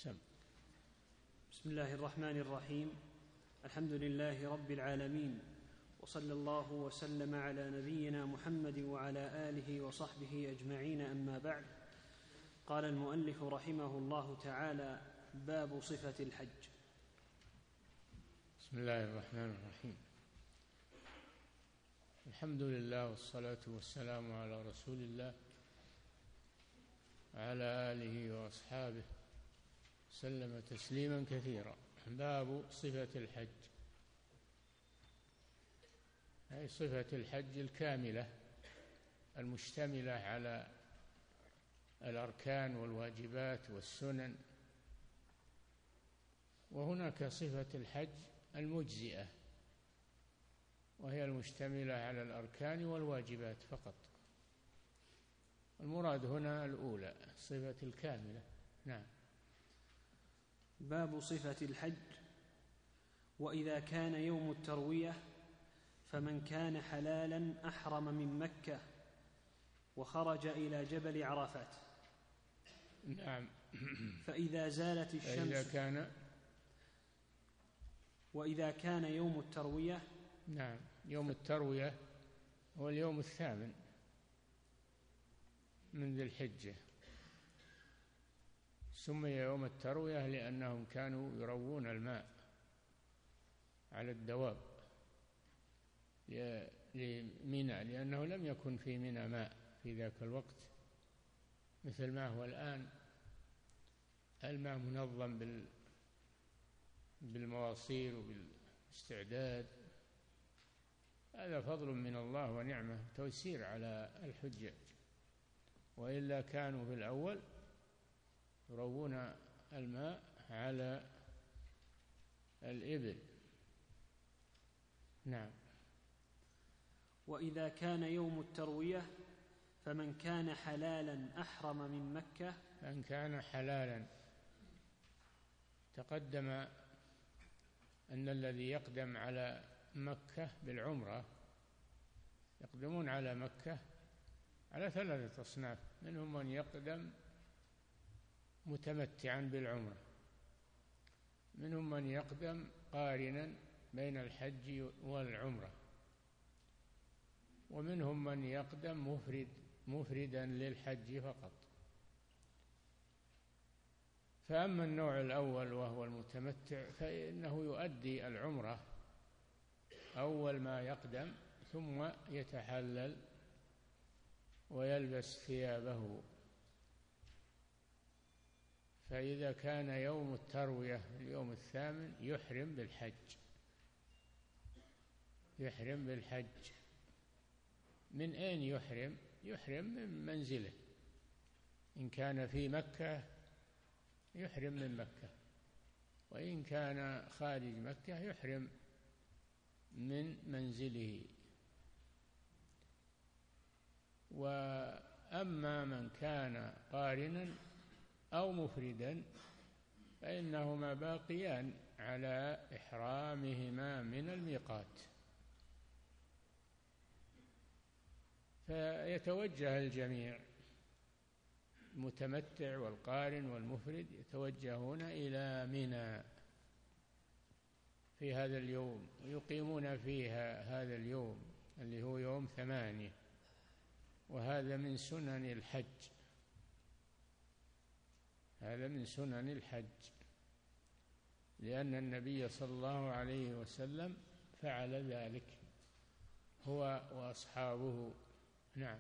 سم. بسم الله الرحمن الرحيم. الحمد لله رب العالمين، وصلى الله وسلم على نبينا محمد وعلى آله وصحبه أجمعين، أما بعد. قال المؤلف رحمه الله تعالى: باب صفة الحج. بسم الله الرحمن الرحيم. الحمد لله والصلاة والسلام على رسول الله وعلى آله وأصحابه سلم تسليما كثيرا. باب صفة الحج، أي صفة الحج الكاملة المشتملة على الأركان والواجبات والسنن. وهناك صفة الحج المجزئة، وهي المشتملة على الأركان والواجبات فقط. المراد هنا الأولى، صفة الكاملة. نعم. باب صفة الحج. وإذا كان يوم التروية فمن كان حلالا أحرم من مكة وخرج إلى جبل عرفات. نعم. فإذا زالت الشمس وإذا كان يوم التروية. نعم. يوم التروية هو اليوم 8 من ذي الحجة. سمي يوم التروية لأنهم كانوا يروون الماء على الدواب لمنى، لأنه لم يكن في منى ماء في ذاك الوقت مثل ما هو الآن. الماء منظم بالمواصير وبالاستعداد. هذا فضل من الله ونعمة، تيسير على الحجاج، وإلا كانوا في الأول يروون الماء على الإبل. نعم. وإذا كان يوم التروية فمن كان حلالا أحرم من مكة. من كان حلالا، تقدم أن الذي يقدم على مكة بالعمرة يقدمون على مكة على 3 أصناف. منهم من يقدم متمتعا بالعمرة، منهم من يقدم قارنا بين الحج والعمرة، ومنهم من يقدم مفردا للحج فقط. فأما النوع الأول وهو المتمتع فإنه يؤدي العمرة أول ما يقدم، ثم يتحلل ويلبس ثيابه. فإذا كان يوم التروية اليوم 8 يحرم بالحج. من أين يحرم؟ يحرم من منزله. إن كان في مكة يحرم من مكة، وإن كان خارج مكة يحرم من منزله. وأما من كان قارنا أو مفردا فإنهما باقيان على إحرامهما من الميقات. فيتوجه الجميع، المتمتع والقارن والمفرد، يتوجهون إلى منى في هذا اليوم، ويقيمون فيها هذا اليوم اللي هو يوم 8. وهذا من سنن الحج، هذا من سنن الحج، لأن النبي صلى الله عليه وسلم فعل ذلك هو وأصحابه. نعم.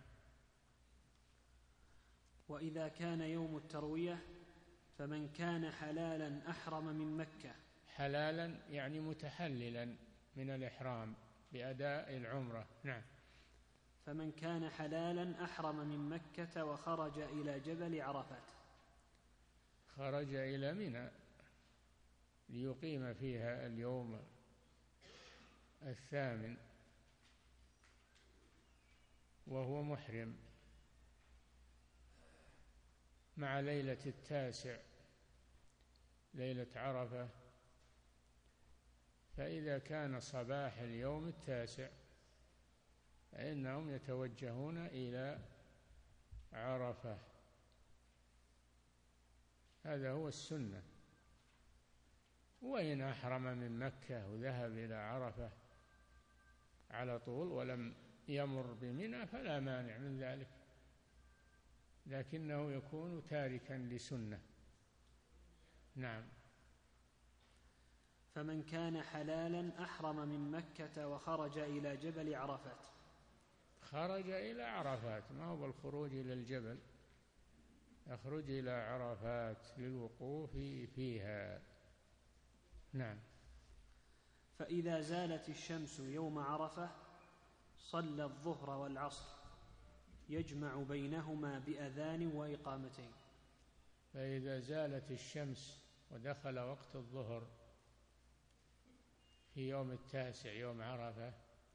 وإذا كان يوم التروية فمن كان حلالا أحرم من مكة. حلالا يعني متحللا من الإحرام بأداء العمرة. نعم. فمن كان حلالا أحرم من مكة وخرج إلى جبل عرفات. خرج إلى منى ليقيم فيها اليوم 8 وهو محرم مع ليلة 9 ليلة عرفة. فإذا كان صباح اليوم 9 فإنهم يتوجهون إلى عرفة. هذا هو السنة. وإن أحرم من مكة وذهب إلى عرفة على طول ولم يمر بمنى فلا مانع من ذلك، لكنه يكون تاركا لسنة. نعم. فمن كان حلالا أحرم من مكة وخرج إلى جبل عرفات. خرج إلى عرفات، ما هو بالخروج إلى الجبل، يخرج إلى عرفات للوقوف فيها. نعم. فإذا زالت الشمس يوم عرفة صلى الظهر والعصر يجمع بينهما بأذان وإقامتين. فإذا زالت الشمس ودخل وقت الظهر في يوم 9 يوم عرفة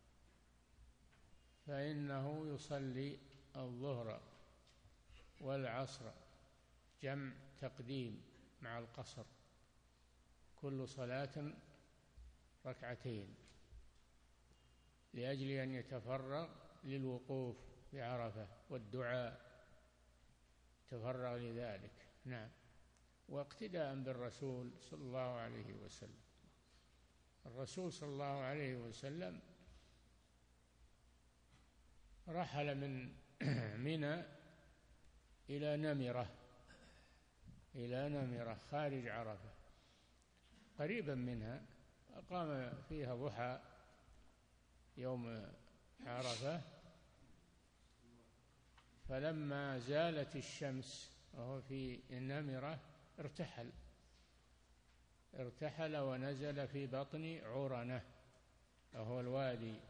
فإنه يصلي الظهر والعصر جمع تقديم مع القصر، كل صلاة ركعتين، لأجل أن يتفرغ للوقوف بعرفة والدعاء، تفرغ لذلك. نعم. واقتداء بالرسول صلى الله عليه وسلم. الرسول صلى الله عليه وسلم رحل من منى إلى نمرة خارج عرفة قريبا منها، أقام فيها ضحى يوم عرفة، فلما زالت الشمس وهو في النمرة ارتحل ونزل في بطن عرنة، وهو الوادي،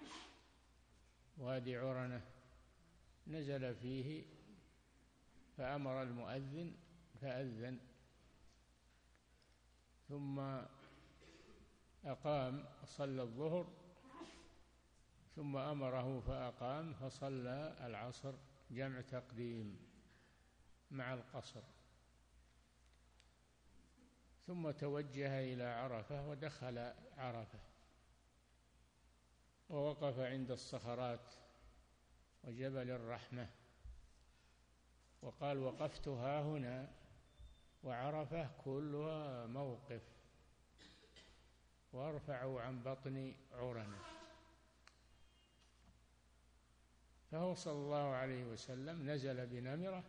وادي عرنة، نزل فيه فأمر المؤذن فأذن، ثم أقام صلى الظهر، ثم أمره فأقام فصلى العصر جمع تقديم مع القصر، ثم توجه إلى عرفة ودخل عرفة ووقف عند الصخرات وجبل الرحمة، وقال: وقفت ها هنا وعرفة كلها موقف، وارفعوا عن بطن عرنة. فهو صلى الله عليه وسلم نزل بنمرة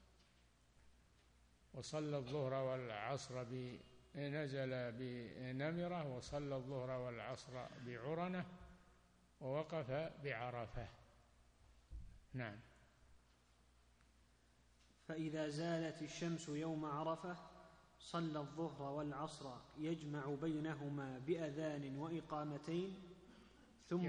وصلى الظهر والعصر نزل بنمرة وصلى الظهر والعصر بعرنة ووقف بعرفة. نعم. فإذا زالت الشمس يوم عرفة صلى الظهر والعصر يجمع بينهما بأذان وإقامتين، ثم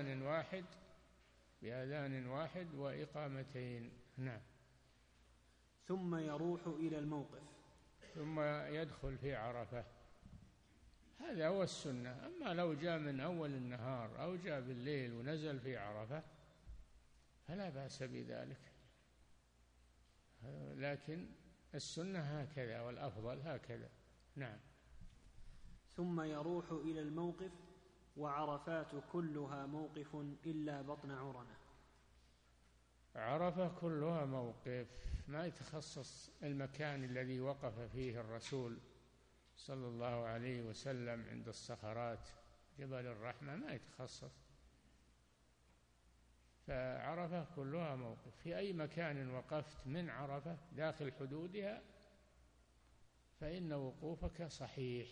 بأذان واحد وإقامتين. نعم. ثم يروح إلى الموقف، ثم يدخل في عرفة. هذا هو السنة. أما لو جاء من أول النهار أو جاء بالليل ونزل في عرفة فلا بأس بذلك، لكن السنة هكذا والأفضل هكذا. نعم. ثم يروح إلى الموقف وعرفات كلها موقف إلا بطن عرنة. عرفة كلها موقف، ما يتخصص المكان الذي وقف فيه الرسول صلى الله عليه وسلم عند الصخرات جبل الرحمة، ما يتخصص، فعرفة كلها موقف. في أي مكان وقفت من عرفة داخل حدودها فإن وقوفك صحيح،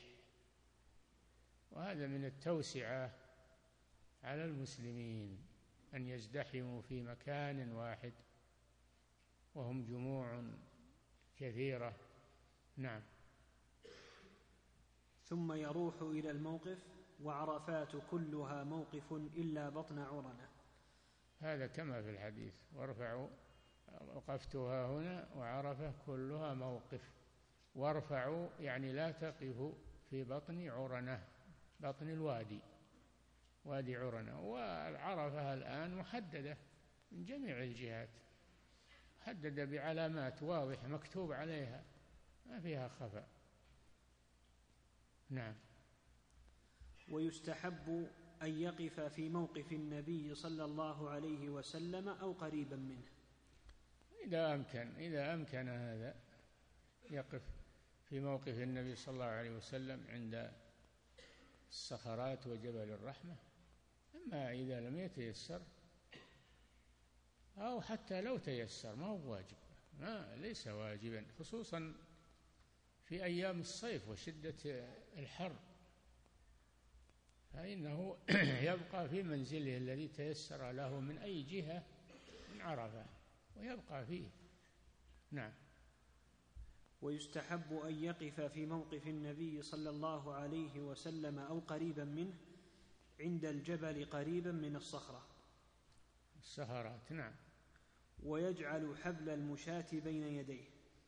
وهذا من التوسعة على المسلمين أن يزدحموا في مكان واحد وهم جموع كثيرة. نعم. ثم يروح إلى الموقف وعرفات كلها موقف إلا بطن عرنة. هذا كما في الحديث: وارفعوا، وقفتها هنا وعرفة كلها موقف. وارفعوا يعني لا تقفوا في بطن عرنة، بطن الوادي، وادي عرنة. والعرفة الآن محددة من جميع الجهات، محددة بعلامات واضحة مكتوب عليها، ما فيها خفاء. نعم. ويستحب أن يقف في موقف النبي صلى الله عليه وسلم أو قريبا منه، إذا أمكن هذا يقف في موقف النبي صلى الله عليه وسلم عند الصخرات وجبل الرحمة. أما إذا لم يتيسر أو حتى لو تيسر ما هو واجب، ليس واجبا، خصوصا في أيام الصيف وشدة الحر، فإنه يبقى في منزله الذي تيسر له من أي جهة من عرفة ويبقى فيه. نعم. ويستحب أن يقف في موقف النبي صلى الله عليه وسلم أو قريبا منه عند الجبل قريبا من الصخرة الصخرات. نعم. ويجعل حبل المشاة بين يديه.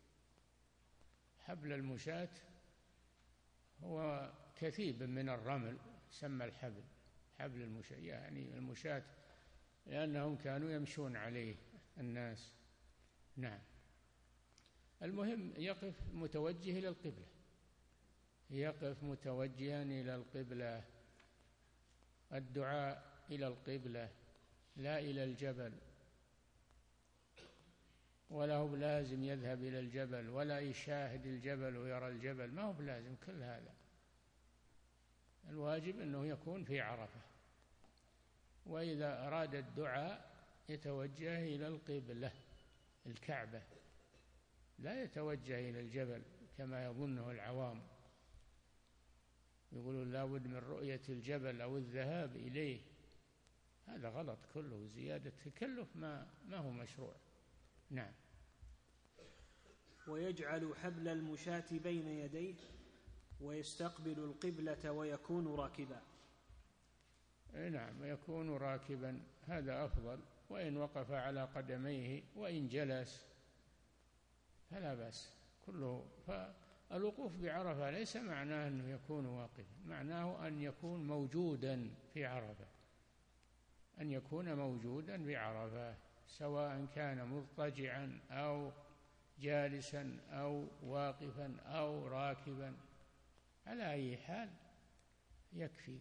حبل المشاة هو كثيب من الرمل سمى الحبل حبل المشاة، يعني المشاة لأنهم كانوا يمشون عليه الناس. نعم. المهم يقف متوجه إلى القبلة، يقف متوجها إلى القبلة، الدعاء إلى القبلة لا إلى الجبل، ولا هو لازم يذهب إلى الجبل ولا يشاهد الجبل ويرى الجبل، ما هو لازم كل هذا. الواجب أنه يكون في عرفة، وإذا أراد الدعاء يتوجه إلى القبلة الكعبة، لا يتوجه إلى الجبل كما يظنه العوام، يقولون لا بد من رؤية الجبل أو الذهاب إليه، هذا غلط كله، زيادة تكلف ما هو مشروع. نعم. ويجعل حبل المشاة بين يديه ويستقبل القبلة ويكون راكبا. نعم، يكون راكبا، هذا أفضل، وإن وقف على قدميه وإن جلس فلا بأس كله. فالوقوف بعرفة ليس معناه أنه يكون واقفا، معناه أن يكون موجودا في عرفة، أن يكون موجودا بعرفة، سواء كان مضطجعا أو جالسا أو واقفا أو راكبا، على أي حال يكفي،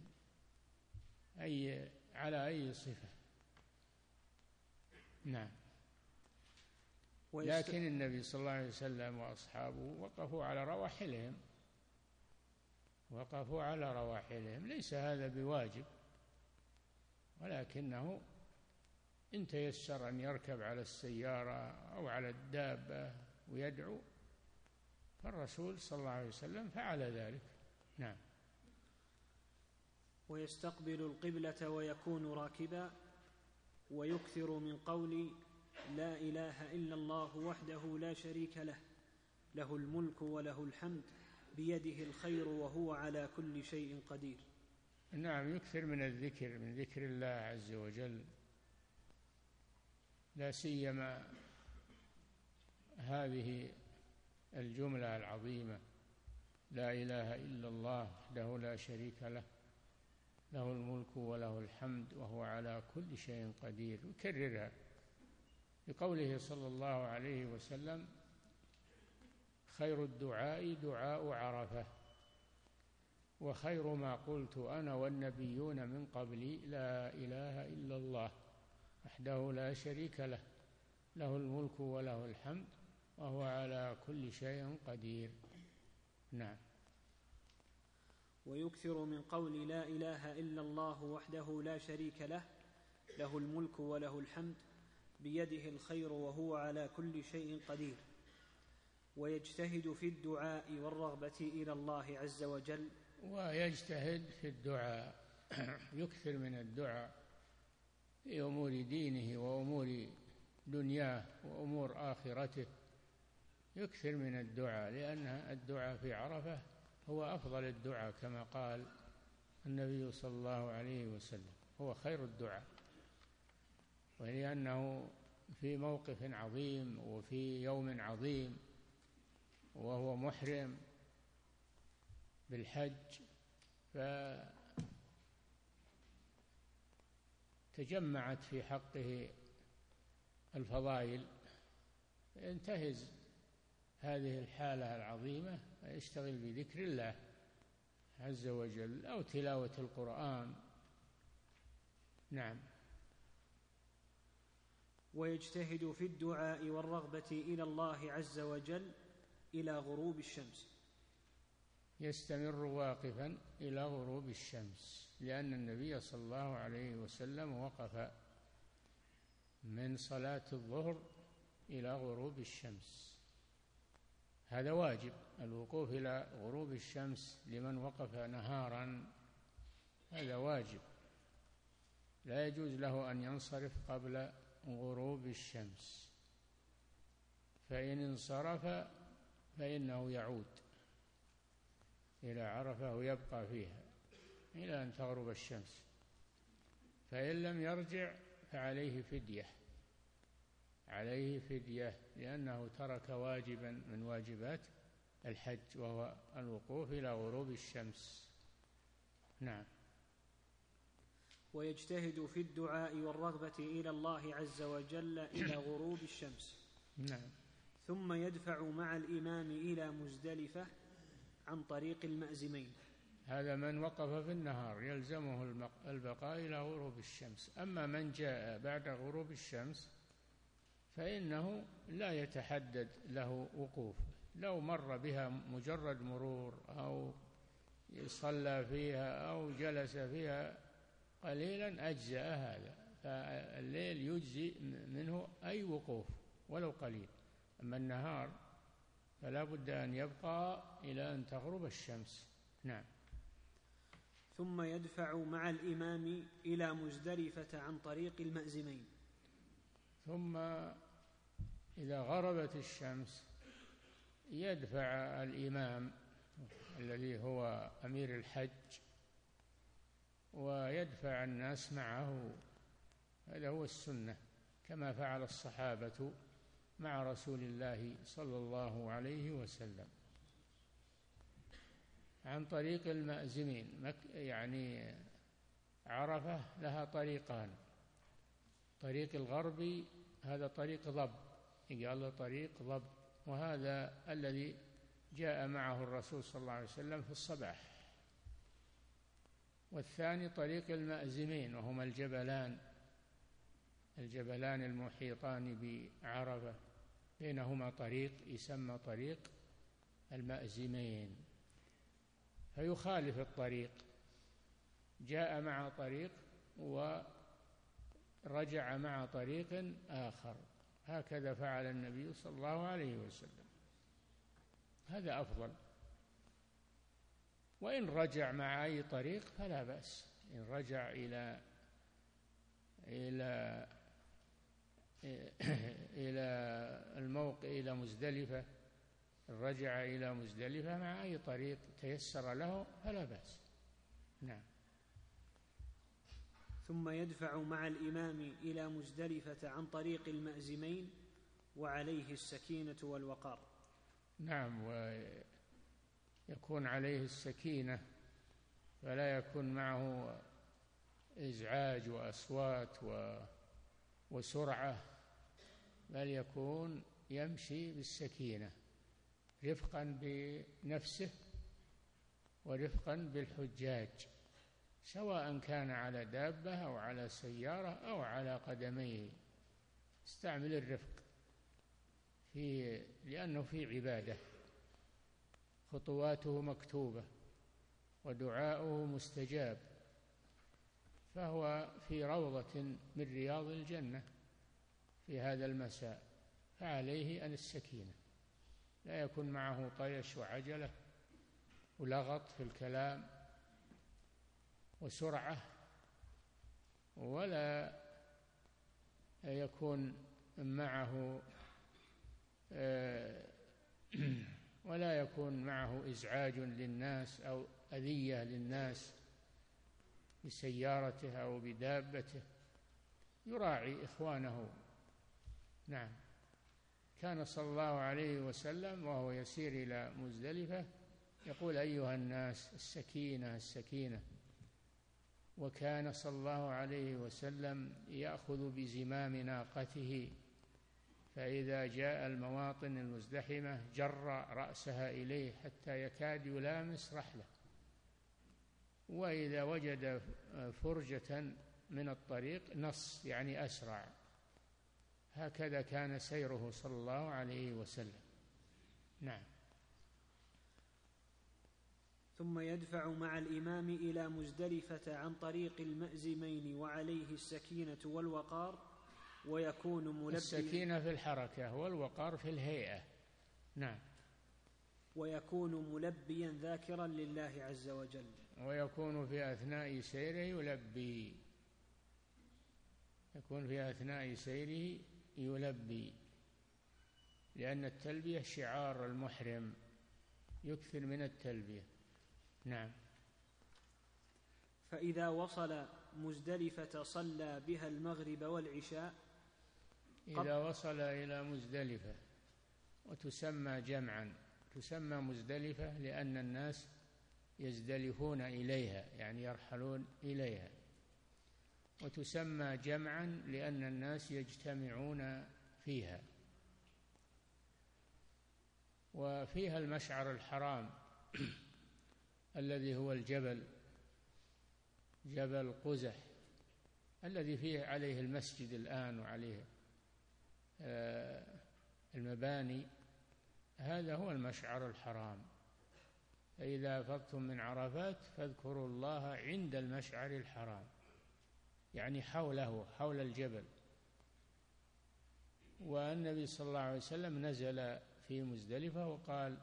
على أي صفة. نعم. لكن النبي صلى الله عليه وسلم وأصحابه وقفوا على رواحلهم، ليس هذا بواجب، ولكنه إن تيسر أن يركب على السيارة أو على الدابة ويدعو، فالرسول صلى الله عليه وسلم فعل ذلك. نعم. ويستقبل القبلة ويكون راكبا، ويكثر من قول لا إله إلا الله وحده لا شريك له، له الملك وله الحمد بيده الخير وهو على كل شيء قدير. نعم، يكثر من الذكر، من ذكر الله عز وجل، لا سيما هذه الجملة العظيمة لا إله إلا الله وحده لا شريك له، له الملك وله الحمد وهو على كل شيء قدير، يكررها بقوله صلى الله عليه وسلم خير الدعاء دعاء عرفة، وخير ما قلت أنا والنبيون من قبلي لا إله إلا الله وحده لا شريك له، له الملك وله الحمد وهو على كل شيء قدير. نعم. ويكثر من قول لا إله إلا الله وحده لا شريك له، له الملك وله الحمد بيده الخير وهو على كل شيء قدير. ويجتهد في الدعاء والرغبة إلى الله عز وجل. ويجتهد في الدعاء، يكثر من الدعاء في أمور دينه وأمور دنياه وأمور آخرته، يكثر من الدعاء، لأن الدعاء في عرفة هو أفضل الدعاء كما قال النبي صلى الله عليه وسلم، هو خير الدعاء، ولأنه في موقف عظيم وفي يوم عظيم، وهو محرم بالحج، فتجمعت في حقه الفضائل، فينتهز هذه الحالة العظيمة ويشتغل بذكر الله عز وجل أو تلاوة القرآن. نعم. ويجتهد في الدعاء والرغبة إلى الله عز وجل إلى غروب الشمس. يستمر واقفا إلى غروب الشمس، لأن النبي صلى الله عليه وسلم وقف من صلاة الظهر إلى غروب الشمس. هذا واجب، الوقوف إلى غروب الشمس لمن وقف نهارا هذا واجب، لا يجوز له أن ينصرف قبل غروب الشمس، فإن انصرف فإنه يعود إلى عرفة ويبقى فيها إلى أن تغرب الشمس، فإن لم يرجع فعليه فدية، عليه فدية، لأنه ترك واجبا من واجبات الحج وهو الوقوف إلى غروب الشمس. نعم. ويجتهد في الدعاء والرغبة إلى الله عز وجل إلى غروب الشمس. نعم. ثم يدفع مع الإمام إلى مزدلفة عن طريق المأزمين. هذا من وقف في النهار يلزمه البقاء إلى غروب الشمس. أما من جاء بعد غروب الشمس فإنه لا يتحدد له وقوف، لو مر بها مجرد مرور أو صلى فيها أو جلس فيها قليلا أجزأ هذا، فالليل يجزي منه أي وقوف ولو قليل. أما النهار فلا بد أن يبقى إلى أن تغرب الشمس. نعم. ثم يدفع مع الإمام إلى مزدلفة عن طريق المأزمين. ثم إذا غربت الشمس يدفع الإمام الذي هو أمير الحج ويدفع الناس معه، هذا هو السنة، كما فعل الصحابة مع رسول الله صلى الله عليه وسلم عن طريق المأزمين. يعني عرفة لها طريقان، طريق الغربي هذا طريق ضب، قال طريق ضب، وهذا الذي جاء معه الرسول صلى الله عليه وسلم في الصباح. والثاني طريق المأزمين، وهما الجبلان المحيطان بعرفة، بينهما طريق يسمى طريق المأزمين، فيخالف الطريق، جاء مع طريق ورجع مع طريق آخر، هكذا فعل النبي صلى الله عليه وسلم، هذا أفضل. وإن رجع مع أي طريق فلا بأس، إن رجع إلى الموقع إلى مزدلفة، رجع إلى مزدلفة مع أي طريق تيسر له فلا بأس. نعم. ثم يدفع مع الإمام إلى مزدلفة عن طريق المأزمين وعليه السكينة والوقار. نعم، ويكون عليه السكينة، فلا يكون معه إزعاج وأصوات وسرعة، بل يكون يمشي بالسكينة رفقا بنفسه ورفقا بالحجاج، سواء كان على دابة أو على سيارة أو على قدميه، استعمل الرفق لأنه في عبادة، خطواته مكتوبة ودعاؤه مستجاب، فهو في روضة من رياض الجنة في هذا المساء، فعليه أن السكينة، لا يكون معه طيش وعجلة ولغط في الكلام وسرعة، ولا يكون معه إزعاج للناس أو أذية للناس بسيارته أو بدابته، يراعي إخوانه. نعم. كان صلى الله عليه وسلم وهو يسير إلى مزدلفة يقول: أيها الناس السكينة السكينة. وكان صلى الله عليه وسلم يأخذ بزمام ناقته، فإذا جاء المواطن المزدحمة جر رأسها إليه حتى يكاد يلامس رحله، وإذا وجد فرجة من الطريق نص، يعني أسرع. هكذا كان سيره صلى الله عليه وسلم. نعم. ثم يدفع مع الإمام إلى مزدلفة عن طريق المأزمين وعليه السكينة والوقار، ويكون ملبيا. السكينة في الحركة والوقار في الهيئة. نعم. ويكون ملبيا ذاكرا لله عز وجل. ويكون في أثناء سيره يلبي، يكون في أثناء سيره يلبي، لأن التلبية شعار المحرم، يكثر من التلبية. نعم. فإذا وصل مزدلفة صلى بها المغرب والعشاء. إذا وصل إلى مزدلفة، وتسمى جمعا، تسمى مزدلفة لأن الناس يزدلفون إليها، يعني يرحلون إليها، وتسمى جمعا لأن الناس يجتمعون فيها. وفيها المشعر الحرام الذي هو الجبل، جبل قزح الذي فيه عليه المسجد الآن وعليه المباني، هذا هو المشعر الحرام. فإذا أفضتم من عرفات فاذكروا الله عند المشعر الحرام، يعني حوله، حول الجبل. والنبي صلى الله عليه وسلم نزل في مزدلفة وقال: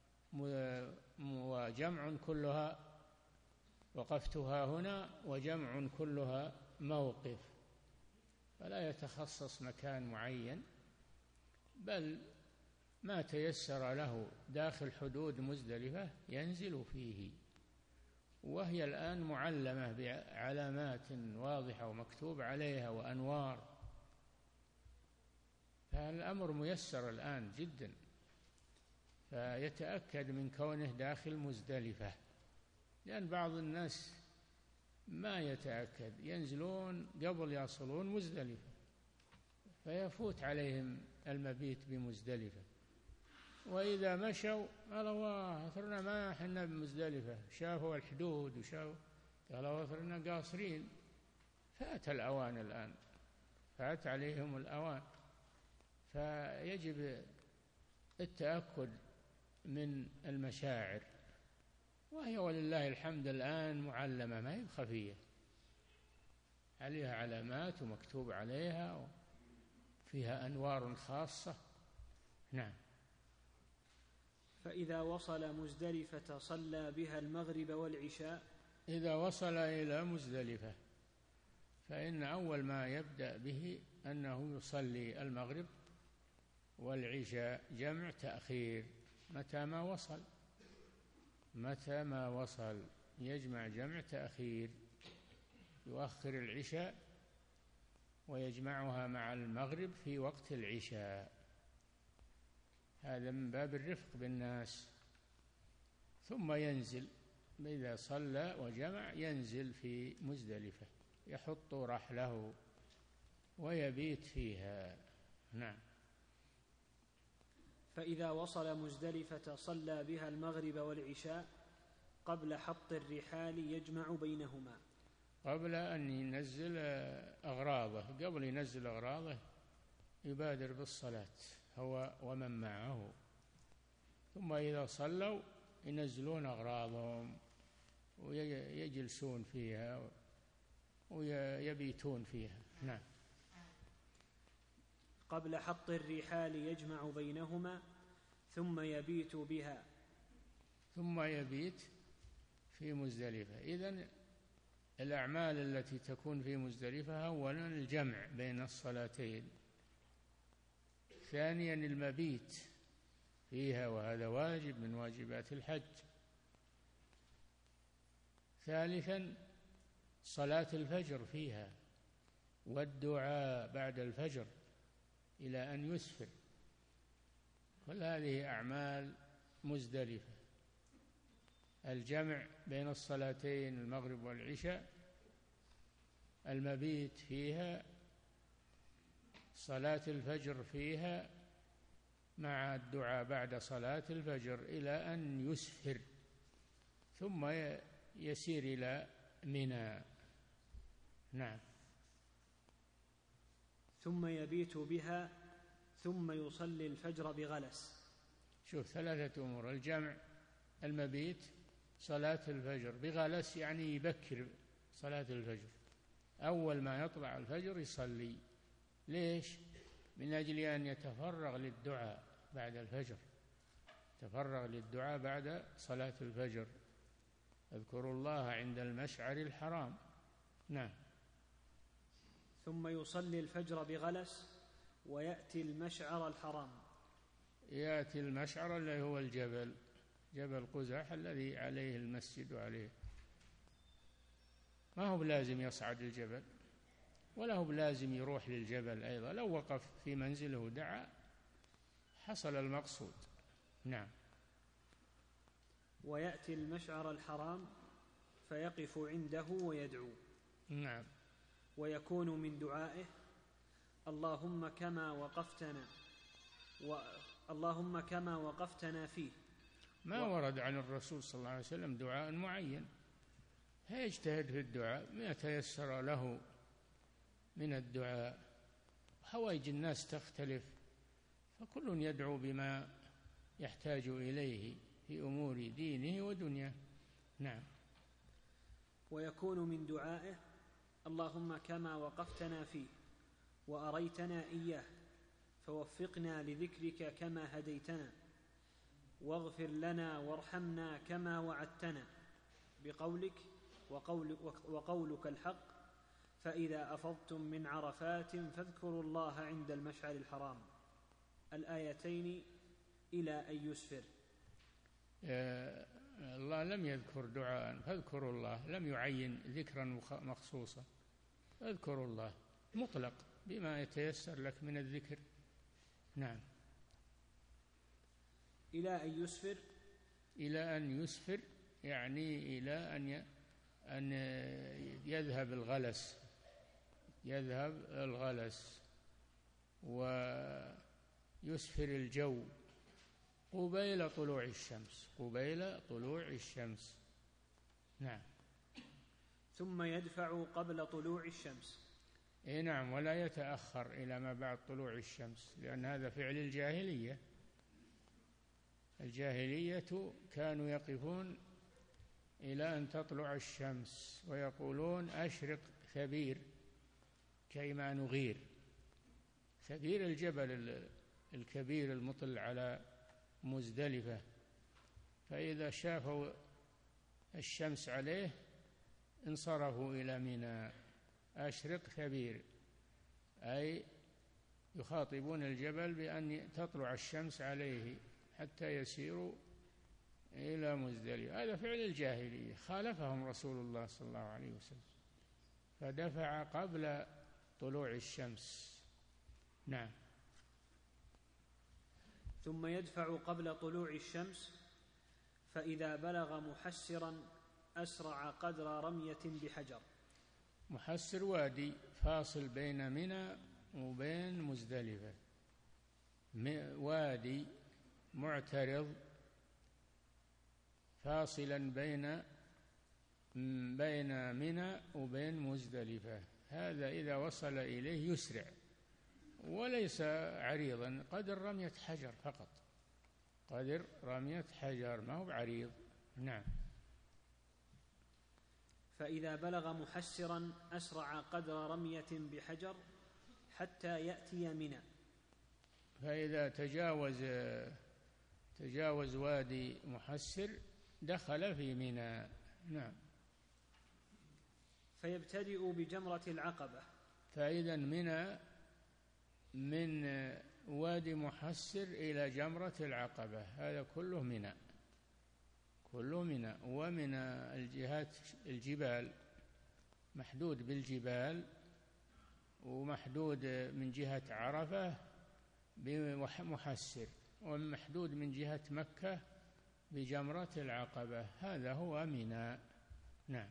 وجمع كلها وقفتها هنا، وجمع كلها موقف. فلا يتخصص مكان معين، بل ما تيسر له داخل حدود مزدلفة ينزل فيه. وهي الآن معلمة بعلامات واضحة ومكتوب عليها وأنوار، فالأمر ميسر الآن جدا، فيتأكد من كونه داخل مزدلفة. لأن بعض الناس ما يتأكد، ينزلون قبل يصلون مزدلفة فيفوت عليهم المبيت بمزدلفة، وإذا مشوا قالوا: أثرنا ما حنا بمزدلفة، شافوا الحدود وشافوا، قالوا: أثرنا قاصرين. فات الأوان الآن، فات عليهم الأوان. فيجب التأكد من المشاعر، وهي ولله الحمد الآن معلمة، ما هي خفية، عليها علامات ومكتوب عليها وفيها أنوار خاصة. نعم. فإذا وصل مزدلفة صلى بها المغرب والعشاء. إذا وصل إلى مزدلفة فإن أول ما يبدأ به أنه يصلي المغرب والعشاء جمع تأخير. متى ما وصل يجمع جمع تأخير، يؤخر العشاء ويجمعها مع المغرب في وقت العشاء، هذا من باب الرفق بالناس. ثم ينزل، إذا صلى وجمع ينزل في مزدلفة، يحط رحله ويبيت فيها. نعم. فإذا وصل مزدلفة صلى بها المغرب والعشاء قبل حط الرحال يجمع بينهما. قبل أن ينزل أغراضه، قبل ينزل أغراضه يبادر بالصلاة هو ومن معه. ثم إذا صلوا ينزلون أغراضهم ويجلسون فيها ويبيتون فيها. نعم. قبل حط الرحال يجمع بينهما ثم يبيت بها. ثم يبيت في مزدلفة. إذن الأعمال التي تكون في مزدلفة: أولا الجمع بين الصلاتين، ثانيا المبيت فيها وهذا واجب من واجبات الحج، ثالثا صلاة الفجر فيها والدعاء بعد الفجر إلى أن يسفر. كل هذه أعمال مزدلفة: الجمع بين الصلاتين المغرب والعشاء، المبيت فيها، صلاة الفجر فيها مع الدعاء بعد صلاة الفجر إلى أن يسفر، ثم يسير إلى منى. نعم. ثم يبيت بها ثم يصلي الفجر بغلس. شوف، ثلاثة أمور: الجمع، المبيت، صلاة الفجر بغلس، يعني يبكر صلاة الفجر، أول ما يطلع الفجر يصلي. ليش؟ من أجل أن يتفرغ للدعاء بعد الفجر، تفرغ للدعاء بعد صلاة الفجر. اذكروا الله عند المشعر الحرام. نعم. ثم يصلي الفجر بغلس ويأتي المشعر الحرام. يأتي المشعر الذي هو الجبل، جبل قزح الذي عليه المسجد وعليه، ما هو بلازم يصعد الجبل، ولا هو بلازم يروح للجبل أيضا، لو وقف في منزله ودعا حصل المقصود. نعم. ويأتي المشعر الحرام فيقف عنده ويدعو. نعم. ويكون من دعائه اللهم كما وقفتنا فيه. ما ورد عن الرسول صلى الله عليه وسلم دعاء معين، يجتهد في الدعاء ما تيسر له من الدعاء. حوائج الناس تختلف، فكل يدعو بما يحتاج إليه في أمور دينه ودنياه. نعم. ويكون من دعائه اللهم كما وقفتنا فيه وأريتنا إياه فوفقنا لذكرك كما هديتنا واغفر لنا وارحمنا كما وعدتنا بقولك وقولك الحق فإذا أفضتم من عرفات فاذكروا الله عند المشعر الحرام. الآيتين إلى أن يسفر. الله لم يذكر دعاء فاذكروا الله، لم يعين ذكرا مخصوصا، اذكروا الله مطلق بما يتيسر لك من الذكر. نعم. إلى أن يسفر. إلى أن يسفر يعني إلى أن يذهب الغلس، يذهب الغلس ويسفر الجو قبيل طلوع الشمس، قبيل طلوع الشمس. نعم. ثم يدفع قبل طلوع الشمس. نعم، ولا يتأخر إلى ما بعد طلوع الشمس، لأن هذا فعل الجاهلية. الجاهلية كانوا يقفون إلى أن تطلع الشمس ويقولون أشرق ثبير كيما نغير. ثبير الجبل الكبير المطل على مزدلفة، فإذا شافوا الشمس عليه انصرفوا إلى منى. أشرق ثبير أي يخاطبون الجبل بأن تطلع الشمس عليه حتى يسيروا إلى مزدلفة. هذا فعل الجاهلية، خالفهم رسول الله صلى الله عليه وسلم فدفع قبل طلوع الشمس. نعم. ثم يدفع قبل طلوع الشمس فإذا بلغ محسرا أسرع قدر رمية بحجر. محسر وادي فاصل بين منى وبين مزدلفة، وادي معترض فاصلا بين منى وبين مزدلفة. هذا إذا وصل إليه يسرع، وليس عريضا، قدر رمية حجر فقط، قدر رمية حجر، ما هو بعريض. نعم. فإذا بلغ محسرا أسرع قدر رمية بحجر حتى يأتي منى. فإذا تجاوز وادي محسر دخل في منى. نعم. فيبتدئ بجمرة العقبة. فإذا منى من وادي محسر إلى جمرة العقبة، هذا كله منى، كله منى. ومن الجهات الجبال، محدود بالجبال ومحدود من جهة عرفة بمحسر، ومحدود من جهة مكة بجمرة العقبة. هذا هو منى. نعم.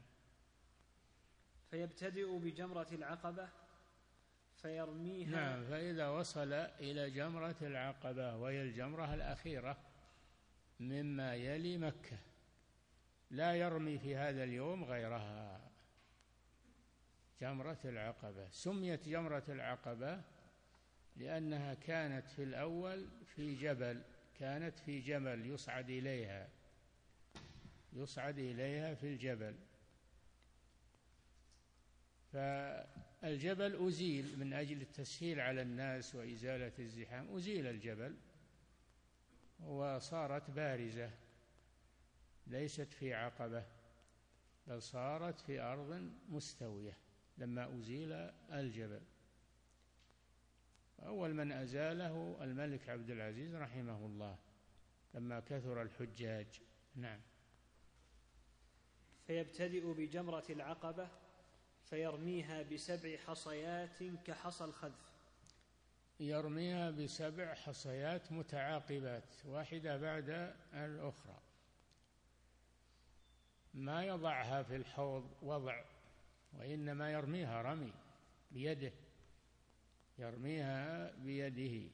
فيبتدئ بجمرة العقبة فيرميها. نعم. فإذا وصل إلى جمرة العقبة وهي الجمرة الأخيرة مما يلي مكة، لا يرمي في هذا اليوم غيرها. جمرة العقبة سميت جمرة العقبة لأنها كانت في الأول في جبل، كانت في جبل يصعد إليها، يصعد إليها في الجبل. فالجبل أزيل من أجل التسهيل على الناس وإزالة الزحام، أزيل الجبل وصارت بارزة ليست في عقبة، بل صارت في أرض مستوية لما أزيل الجبل. أول من أزاله الملك عبد العزيز رحمه الله لما كثر الحجاج. نعم. فيبتدئ بجمرة العقبة فيرميها ب7 حصيات كحصى الخذف. يرميها ب7 حصيات متعاقبات واحدة بعد الأخرى، ما يضعها في الحوض وضع، وإنما يرميها رمي بيده، يرميها بيده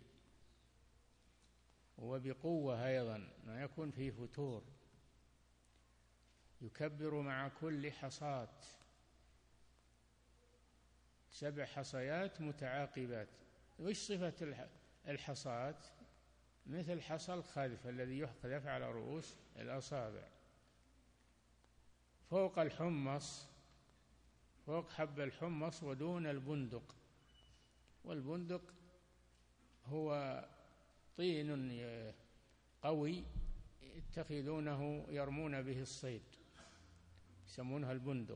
وبقوة أيضا، ما يكون فيه فتور. يكبر مع كل حصاة 7 حصيات متعاقبات. وش صفة الحصاة؟ مثل حصى الخذف الذي يحذف على رؤوس الأصابع، فوق الحمص، فوق حب الحمص ودون البندق. والبندق هو طين قوي يتخذونه يرمون به الصيد، يسمونها البندق،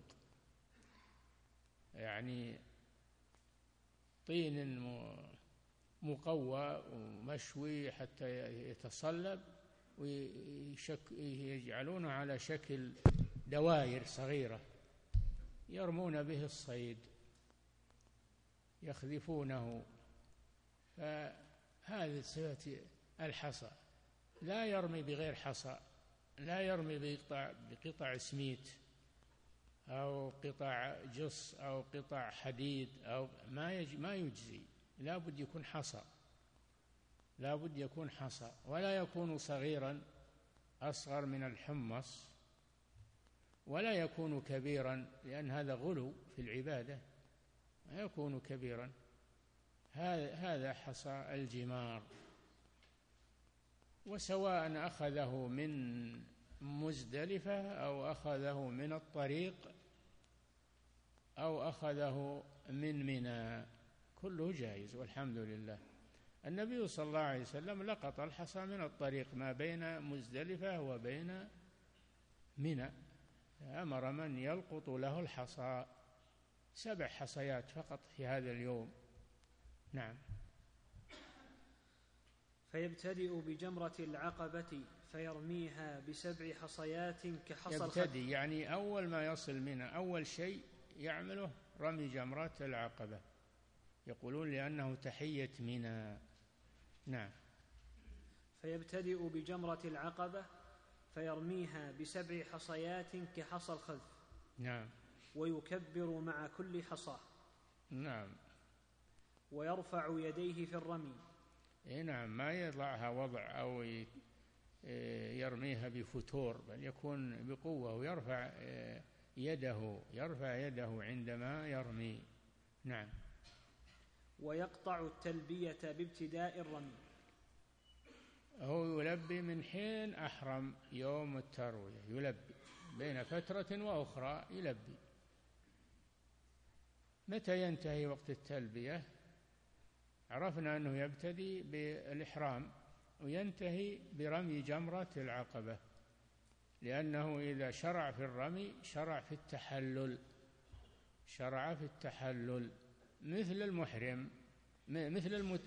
يعني طين مقوى ومشوي حتى يتصلب، ويجعلونه على شكل دوائر صغيرة يرمون به الصيد، يخذفونه. فهذه صفة الحصى. لا يرمي بغير حصى، لا يرمي بقطع سميت أو قطع جص أو قطع حديد أو ما يجزي، لا بد يكون حصى، لا بد يكون حصى، ولا يكون صغيرا أصغر من الحمص، ولا يكون كبيرا، لأن هذا غلو في العبادة، ما يكون كبيرا. هذا حصى الجمار. وسواء أخذه من مزدلفة أو أخذه من الطريق أو أخذه من منى، كله جائز والحمد لله. النبي صلى الله عليه وسلم لقط الحصى من الطريق ما بين مزدلفة وبين منى، أمر من يلقط له الحصى 7 حصيات فقط في هذا اليوم. نعم. فيبتدئ بجمرة العقبة فيرميها ب7 حصيات كحصى الخذف. يبتدئ يعني أول ما يصل منها أول شيء يعمله رمي جمرة العقبة، يقولون لأنه تحية منى. نعم. فيبتدئ بجمرة العقبة فيرميها ب7 حصيات كحصى الخذف. نعم. ويكبر مع كل حصى. نعم. ويرفع يديه في الرمي. نعم، ما يضعها وضع أو يرميها بفتور، بل يكون بقوة، ويرفع يده عندما يرمي. نعم. ويقطع التلبية بابتداء الرمي. هو يلبي من حين أحرم يوم التروية، يلبي بين فترة وأخرى يلبي. متى ينتهي وقت التلبية؟ عرفنا أنه يبتدي بالإحرام وينتهي برمي جمرة العقبة، لأنه إذا شرع في الرمي شرع في التحلل مثل المحرم، مثل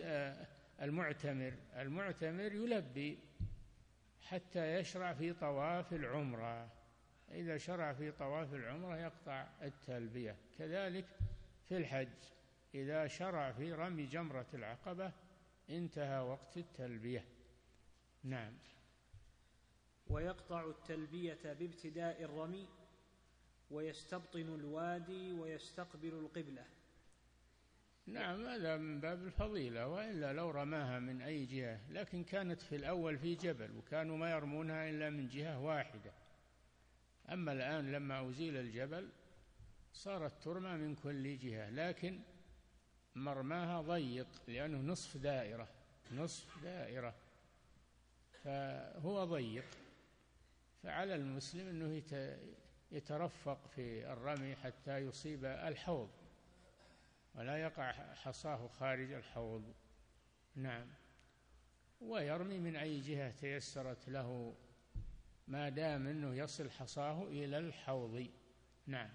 المعتمر يلبي حتى يشرع في طواف العمرة. إذا شرع في طواف العمرة يقطع التلبية. كذلك في الحج إذا شرع في رمي جمرة العقبة انتهى وقت التلبية. نعم. ويقطع التلبية بابتداء الرمي ويستبطن الوادي ويستقبل القبلة. نعم، هذا من باب الفضيلة، وإلا لو رماها من أي جهة، لكن كانت في الأول في جبل وكانوا ما يرمونها إلا من جهة واحدة. أما الآن لما أزيل الجبل صارت ترمى من كل جهة، لكن مرماها ضيق لأنه نصف دائرة، فهو ضيق، فعلى المسلم أنه يترفق في الرمي حتى يصيب الحوض ولا يقع حصاه خارج الحوض. نعم. ويرمي من أي جهة تيسرت له ما دام أنه يصل حصاه إلى الحوض. نعم.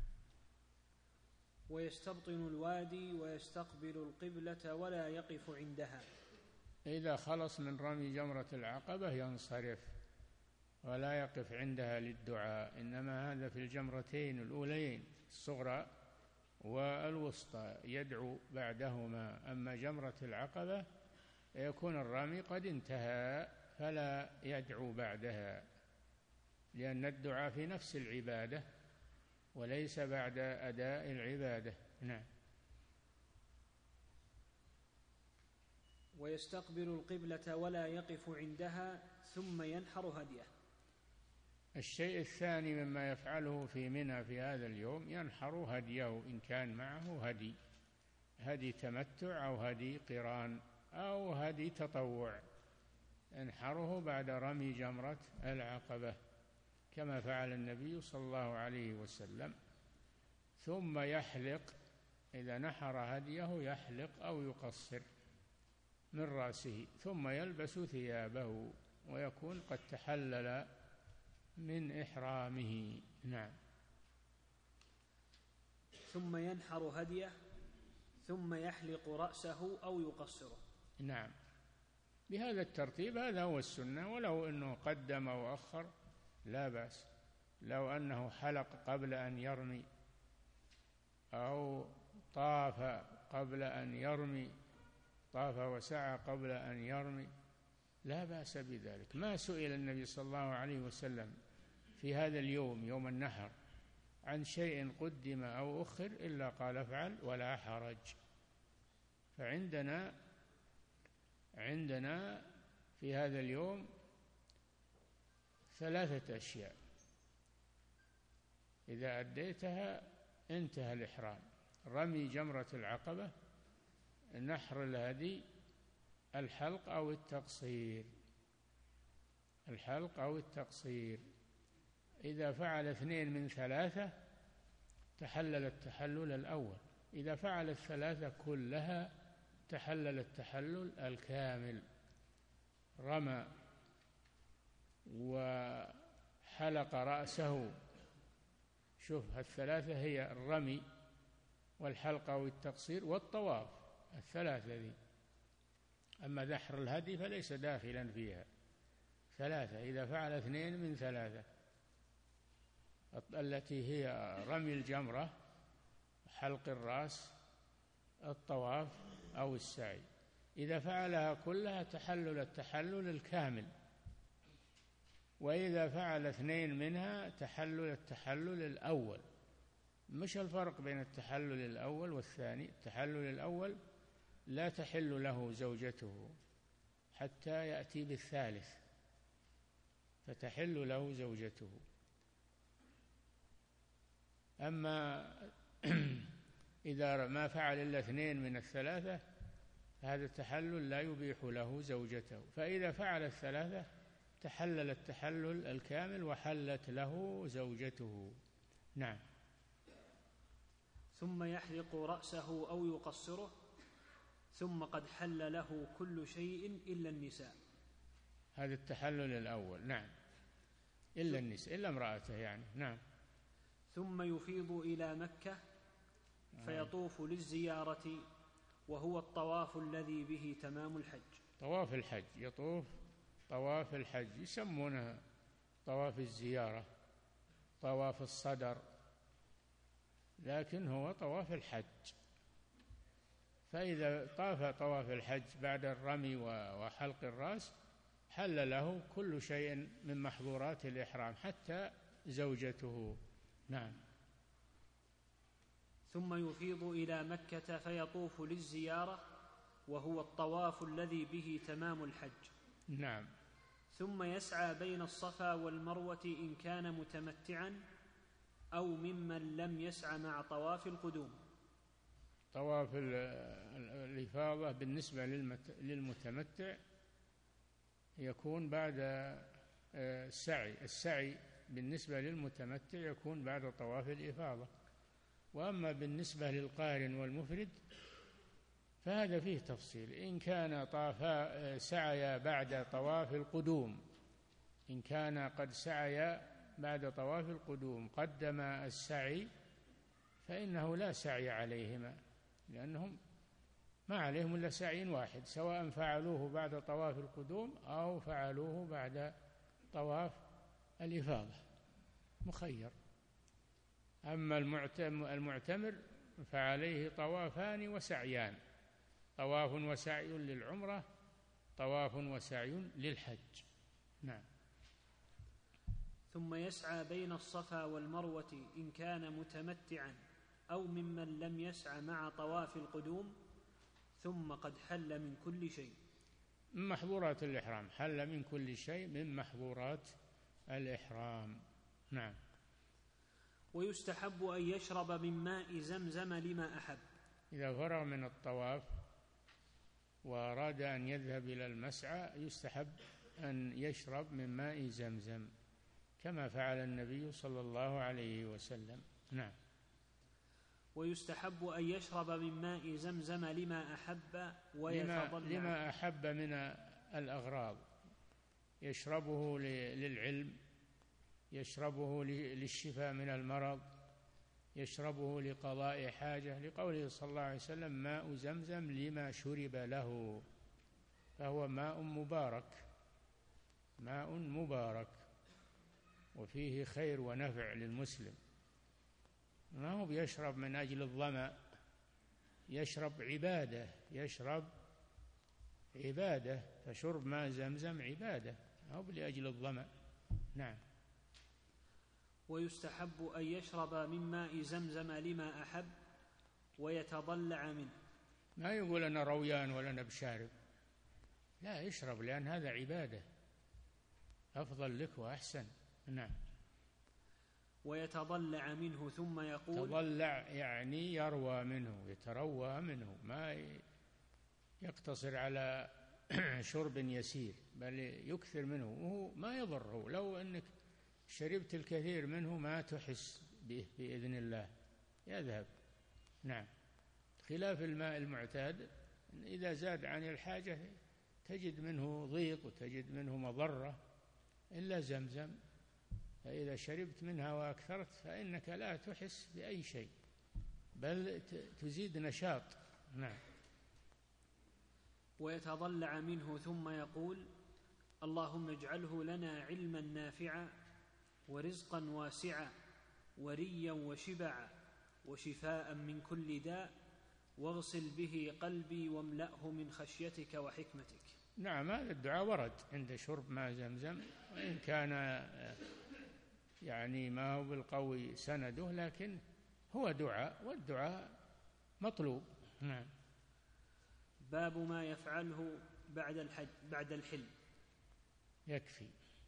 ويستبطن الوادي ويستقبل القبلة ولا يقف عندها. إذا خلص من رمي جمرة العقبة ينصرف ولا يقف عندها للدعاء، إنما هذا في الجمرتين الأولين الصغرى والوسطى يدعو بعدهما. أما جمرة العقبة يكون الرامي قد انتهى فلا يدعو بعدها، لأن الدعاء في نفس العبادة وليس بعد أداء العبادة. نعم. ويستقبل القبلة ولا يقف عندها ثم ينحر هديه. الشيء الثاني مما يفعله في منى في هذا اليوم ينحر هديه إن كان معه هدي تمتع أو هدي قران أو هدي تطوع، ينحره بعد رمي جمرة العقبة كما فعل النبي صلى الله عليه وسلم. ثم يحلق، إذا نحر هديه يحلق أو يقصر من رأسه، ثم يلبس ثيابه ويكون قد تحلل من إحرامه. نعم. ثم ينحر هديه ثم يحلق رأسه أو يقصره. نعم، بهذا الترتيب، هذا هو السنة. ولو أنه قدم وأخر لا بأس، لو أنه حلق قبل أن يرمي أو طاف قبل أن يرمي، طاف وسعى قبل أن يرمي لا بأس بذلك. ما سئل النبي صلى الله عليه وسلم في هذا اليوم يوم النحر عن شيء قدم أو أخر إلا قال افعل ولا حرج. فعندنا في هذا اليوم 3 أشياء إذا أديتها انتهى الإحرام: رمي جمرة العقبة، نحر الهدي، الحلق أو التقصير. إذا فعل 2 من 3 تحلل التحلل الأول، إذا فعل 3 كلها تحلل التحلل الكامل. رمى وحلق رأسه، شوف 3 هي الرمي والحلق أو التقصير والطواف، 3 ذي. أما نحر الهدي فليس داخلا فيها. 3 إذا فعل 2 من 3 التي هي رمي الجمرة، حلق الرأس، الطواف أو السعي، إذا فعلها كلها تحلل التحلل الكامل. وإذا فعل 2 منها تحلل التحلل الأول. مش الفرق بين التحلل الأول والثاني؟ التحلل الأول لا تحل له زوجته حتى يأتي بالثالث فتحل له زوجته. أما إذا ما فعل إلا 2 من 3 هذا التحلل لا يبيح له زوجته، فإذا فعل 3 تحلل التحلل الكامل وحلت له زوجته. نعم. ثم يحلق رأسه أو يقصره، ثم قد حل له كل شيء إلا النساء. هذا التحلل الأول. نعم، إلا النساء، إلا امرأته يعني. نعم. ثم يفيض إلى مكة فيطوف للزيارة، وهو الطواف الذي به تمام الحج. طواف الحج، يطوف طواف الحج، يسمونه طواف الزيارة، طواف الصدر، لكن هو طواف الحج. فإذا طاف طواف الحج بعد الرمي وحلق الرأس حل له كل شيء من محظورات الإحرام حتى زوجته. نعم. ثم يفيض إلى مكة فيطوف للزيارة، وهو الطواف الذي به تمام الحج. نعم. ثم يسعى بين الصفا والمروة إن كان متمتعا أو ممن لم يسعى مع طواف القدوم. طواف الإفاضة بالنسبة للمتمتع يكون بعد السعي بالنسبة للمتمتع يكون بعد طواف الإفاضة، وأما بالنسبة للقارن والمفرد فهذا فيه تفصيل. إن كان سعيا بعد طواف القدوم، إن كان قد سعيا بعد طواف القدوم قدم السعي فإنه لا سعي عليهما، لأنهم ما عليهم إلا سعي واحد، سواء فعلوه بعد طواف القدوم أو فعلوه بعد طواف الإفاضة، مخير. أما المعتمر فعليه طوافان وسعيان، طواف وسعي للعمرة، طواف وسعي للحج. نعم. ثم يسعى بين الصفا والمروة إن كان متمتعا أو ممن لم يسع مع طواف القدوم، ثم قد حل من كل شيء. من محظورات الإحرام، حل من كل شيء من محظورات الإحرام. نعم. ويستحب أن يشرب من ماء زمزم لما أحب. إذا فرغ من الطواف وأراد أن يذهب إلى المسعى يستحب أن يشرب من ماء زمزم كما فعل النبي صلى الله عليه وسلم. نعم. ويستحب أن يشرب من ماء زمزم لما أحب ويتضلع لما أحب من الأغراض، يشربه للعلم، يشربه للشفاء من المرض، يشربه لقضاء حاجة، لقوله صلى الله عليه وسلم ماء زمزم لما شرب له، فهو ماء مبارك، ماء مبارك وفيه خير ونفع للمسلم. ما هو بيشرب من أجل الظمأ، يشرب عبادة، يشرب عبادة، فشرب ماء زمزم عبادة، ما هو لأجل الظمأ. نعم. ويستحب أن يشرب من ماء زمزم لما أحب ويتضلع منه. ما يقول أنا رويان ولا أنا بشارب، لا، يشرب، لأن هذا عبادة أفضل لك وأحسن. نعم. ويتضلع منه ثم يقول، تضلع يعني يروى منه، يتروى منه، ما يقتصر على شرب يسير، بل يكثر منه، وهو ما يضره. لو أنك شربت الكثير منه ما تحس به بإذن الله، يذهب. نعم. خلاف الماء المعتاد، إذا زاد عن الحاجة تجد منه ضيق وتجد منه مضرة، إلا زمزم فإذا شربت منها وأكثرت فإنك لا تحس بأي شيء، بل تزيد نشاط. نعم. ويتضلع منه ثم يقول اللهم اجعله لنا علما نافعا ورزقا واسعا وريا وشبعا وشفاء من كل داء واغسل به قلبي واملأه من خشيتك وحكمتك. نعم. هذا الدعاء ورد عند شرب ماء زمزم، وإن كان يعني ما هو بالقوي سنده، لكن هو دعاء، والدعاء مطلوب. نعم. باب ما يفعله بعد الحل. يكفي.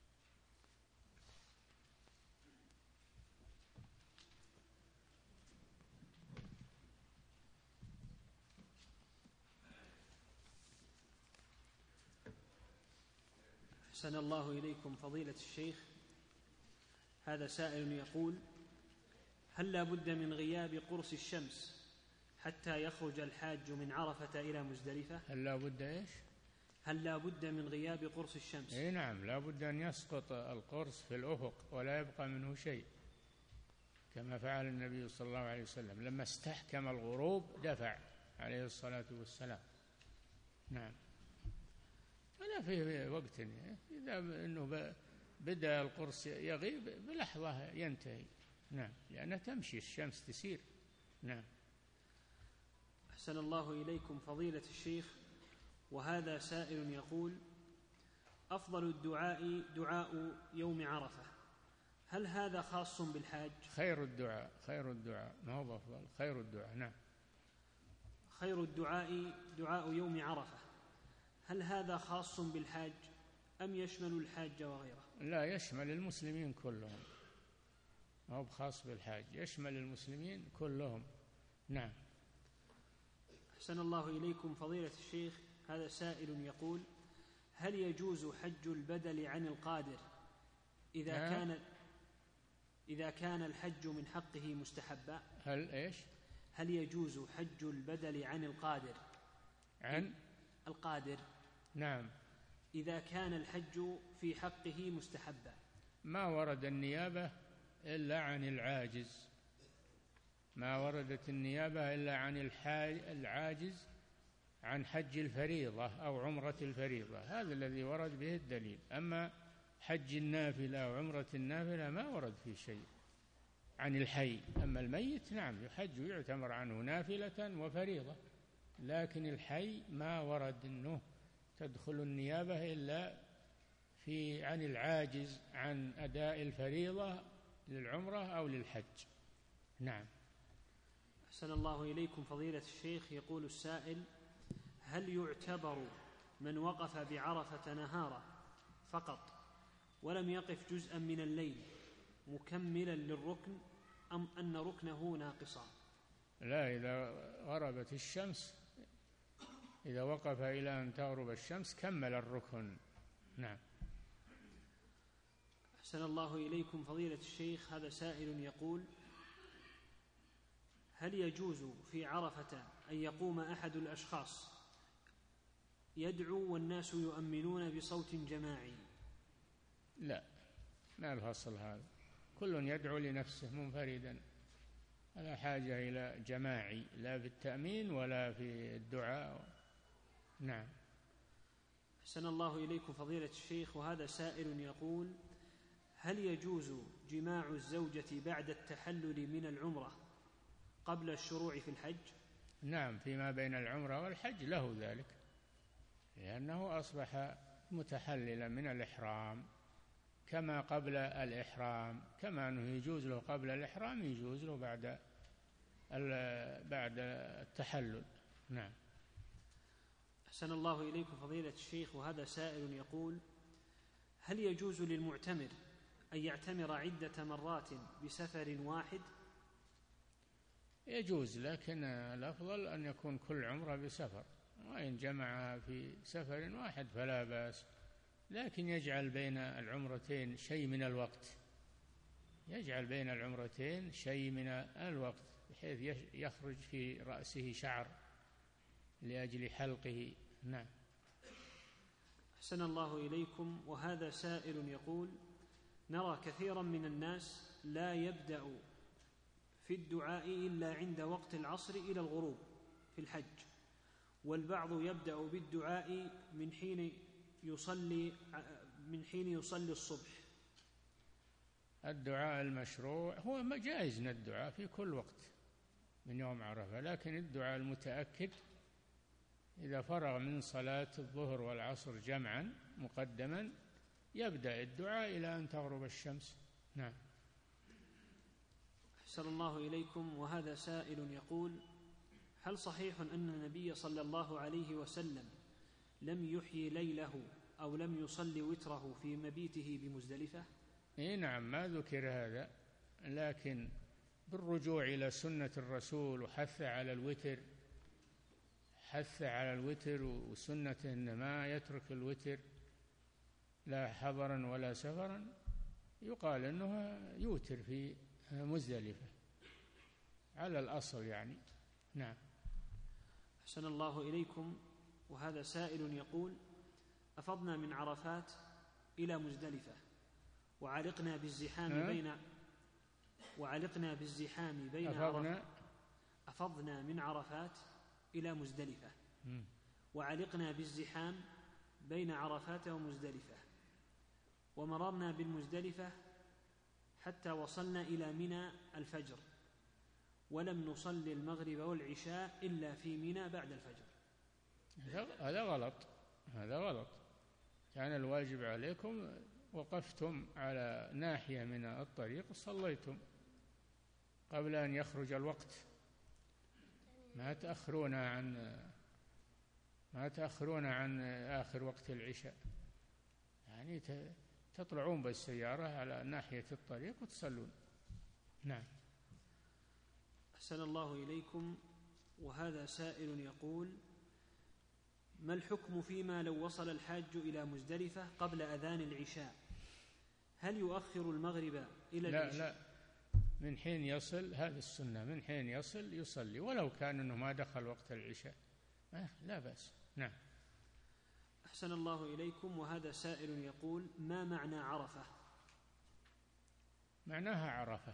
أحسن الله إليكم فضيلة الشيخ. هذا سائل يقول: هل لا بد من غياب قرص الشمس حتى يخرج الحاج من عرفة إلى مزدلفة؟ هل لا بد إيش؟ هل لا بد من غياب قرص الشمس؟ إيه نعم، لا بد أن يسقط القرص في الأفق ولا يبقى منه شيء، كما فعل النبي صلى الله عليه وسلم لما استحكم الغروب دفع عليه الصلاة والسلام. نعم. ولا فيه وقت، إذا أنه بدأ القرص يغيب بلحظة ينتهي. نعم، لأنها تمشي، الشمس تسير. نعم. أحسن الله إليكم فضيلة الشيخ. وهذا سائل يقول: أفضل الدعاء دعاء يوم عرفة، هل هذا خاص بالحاج؟ خير الدعاء، خير الدعاء، ما هو أفضل، خير الدعاء. نعم. خير الدعاء دعاء يوم عرفة، هل هذا خاص بالحاج أم يشمل الحاج وغيره؟ لا، يشمل المسلمين كلهم، ما هو بخاص بالحاج، يشمل المسلمين كلهم. نعم. أحسن الله إليكم فضيلة الشيخ. هذا سائل يقول: هل يجوز حج البدل عن القادر إذا كان الحج من حقه مستحبا، هل يجوز حج البدل عن القادر؟ نعم، إذا كان الحج في حقه مستحبا. ما ورد النيابة إلا عن العاجز، ما وردت النيابة إلا عن العاجز عن حج الفريضة أو عمرة الفريضة، هذا الذي ورد به الدليل. أما حج النافلة أو عمرة النافلة ما ورد فيه شيء عن الحي. أما الميت نعم يحج ويعتمر عنه نافلة وفريضة، لكن الحي ما ورد أنه تدخل النيابة إلا عن العاجز عن أداء الفريضة للعمرة أو للحج. نعم. أحسن الله إليكم فضيلة الشيخ. يقول السائل: هل يعتبر من وقف بعرفة نهارا فقط ولم يقف جزءا من الليل مكملا للركن، أم أن ركنه ناقصا؟ لا، إذا غربت الشمس، إذا وقف إلى أن تغرب الشمس كمل الركن. نعم. أحسن الله إليكم فضيلة الشيخ. هذا سائل يقول: هل يجوز في عرفة أن يقوم أحد الأشخاص يدعو والناس يؤمنون بصوت جماعي؟ لا، ما الفصل هذا، كل يدعو لنفسه منفردا، لا حاجة إلى جماعي لا في التأمين ولا في الدعاء. نعم. أحسن الله إليكم فضيلة الشيخ. وهذا سائل يقول: هل يجوز جماع الزوجة بعد التحلل من العمرة قبل الشروع في الحج؟ نعم، فيما بين العمرة والحج له ذلك، لأنه أصبح متحللا من الإحرام كما قبل الإحرام، كما أنه يجوز له قبل الإحرام يجوز له بعد التحلل. نعم. أحسن الله إليكم فضيلة الشيخ. وهذا سائل يقول: هل يجوز للمعتمر أن يعتمر عدة مرات بسفر واحد؟ يجوز، لكن الأفضل أن يكون كل عمرة بسفر، وإن جمعها في سفر واحد فلا بأس، لكن يجعل بين العمرتين شيء من الوقت، يجعل بين العمرتين شيء من الوقت بحيث يخرج في رأسه شعر لأجل حلقه. نعم. أحسن الله إليكم. وهذا سائل يقول: نرى كثيرا من الناس لا يبدأ في الدعاء إلا عند وقت العصر إلى الغروب في الحج، والبعض يبدأ بالدعاء من حين يصلي الصبح. الدعاء المشروع هو جائز الدعاء في كل وقت من يوم عرفة، لكن الدعاء المتأكد إذا فرغ من صلاة الظهر والعصر جمعا مقدما يبدأ الدعاء إلى أن تغرب الشمس. نعم. أحسن الله إليكم. وهذا سائل يقول: هل صحيح أن النبي صلى الله عليه وسلم لم يحيي ليله أو لم يصلي وتره في مبيته بمزدلفة؟ نعم، ما ذكر هذا، لكن بالرجوع إلى سنة الرسول وحث على الوتر وسنته أن ما يترك الوتر لا حضرا ولا سفرا، يقال أنه يوتر في مزدلفة على الأصل يعني. نعم. أحسن الله إليكم. وهذا سائل يقول: أفضنا من عرفات إلى مزدلفة وعلقنا بالزحام بين أفضنا من عرفات إلى مزدلفة وعلقنا بالزحام بين عرفات ومزدلفة، ومررنا بالمزدلفة حتى وصلنا إلى منى الفجر، ولم نصلي المغرب والعشاء إلا في منى بعد الفجر. هذا غلط. كان الواجب عليكم وقفتم على ناحية من الطريق صليتم قبل أن يخرج الوقت، ما تأخرون عن آخر وقت العشاء، يعني تطلعون بالسيارة على ناحية الطريق وتصلون. نعم. أحسن الله إليكم. وهذا سائل يقول: ما الحكم فيما لو وصل الحاج إلى مزدلفة قبل أذان العشاء؟ هل يؤخر المغرب إلى لا العشاء؟ لا، من حين يصل، هذه السنة، من حين يصل يصلي ولو كان أنه ما دخل وقت العشاء لا بأس. نعم. أحسن الله إليكم. وهذا سائل يقول: ما معنى عرفة؟ معناها عرفة،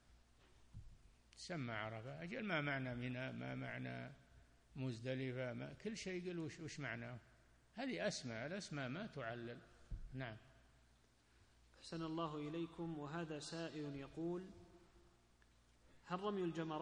تسمى عرفة. أجل ما معنى منى، ما معنى مزدلفة، ما كل شيء يقول وش معناه. هذه أسماء، الأسماء ما تعلل. نعم. أحسن الله إليكم. وهذا سائل يقول: هل رمي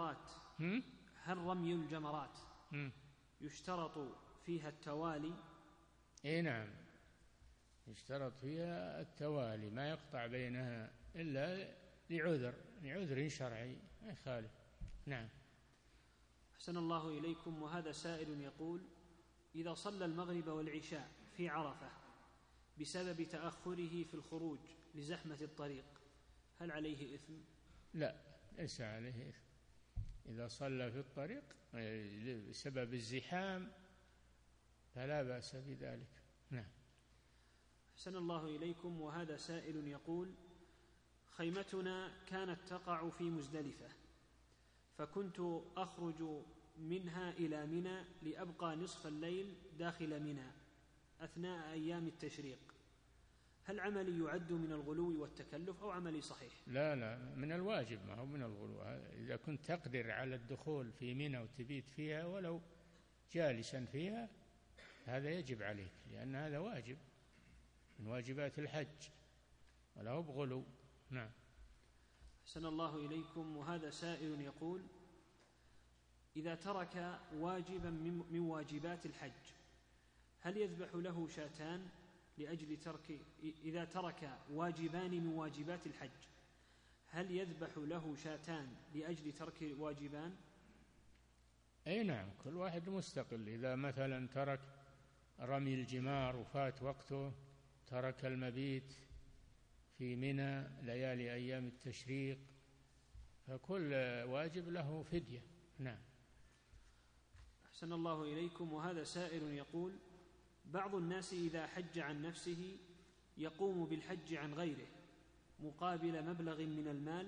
الجمرات يشترط فيها التوالي؟ إيه نعم، يشترط فيها التوالي، ما يقطع بينها إلا لعذر شرعي ما يخالف. نعم. أحسن الله إليكم. وهذا سائل يقول: إذا صلى المغرب والعشاء في عرفة بسبب تأخره في الخروج لزحمة الطريق هل عليه إثم؟ لا، ليس عليه إثم. إذا صلى في الطريق بسبب الزحام فلا بأس بذلك. نعم. أحسن الله إليكم. وهذا سائل يقول: خيمتنا كانت تقع في مزدلفة، فكنت أخرج منها إلى منى لأبقى نصف الليل داخل منى أثناء أيام التشريق، هل عملي يعد من الغلو والتكلف أو عملي صحيح؟ لا لا، من الواجب، ما هو من الغلو. إذا كنت تقدر على الدخول في منى وتبيت فيها ولو جالسا فيها هذا يجب عليك، لأن هذا واجب من واجبات الحج ولا هو بغلو. نعم. أحسن الله إليكم. وهذا سائل يقول: إذا ترك واجبا من واجبات الحج هل يذبح له شاتان لأجل ترك؟ إذا ترك واجبان من واجبات الحج هل يذبح له شاتان لأجل ترك واجبان؟ أي نعم، كل واحد مستقل. إذا مثلا ترك رمي الجمار وفات وقته، ترك المبيت في منى ليالي أيام التشريق، فكل واجب له فدية. نعم. أحسن الله إليكم. وهذا سائل يقول: بعض الناس إذا حج عن نفسه يقوم بالحج عن غيره مقابل مبلغ من المال.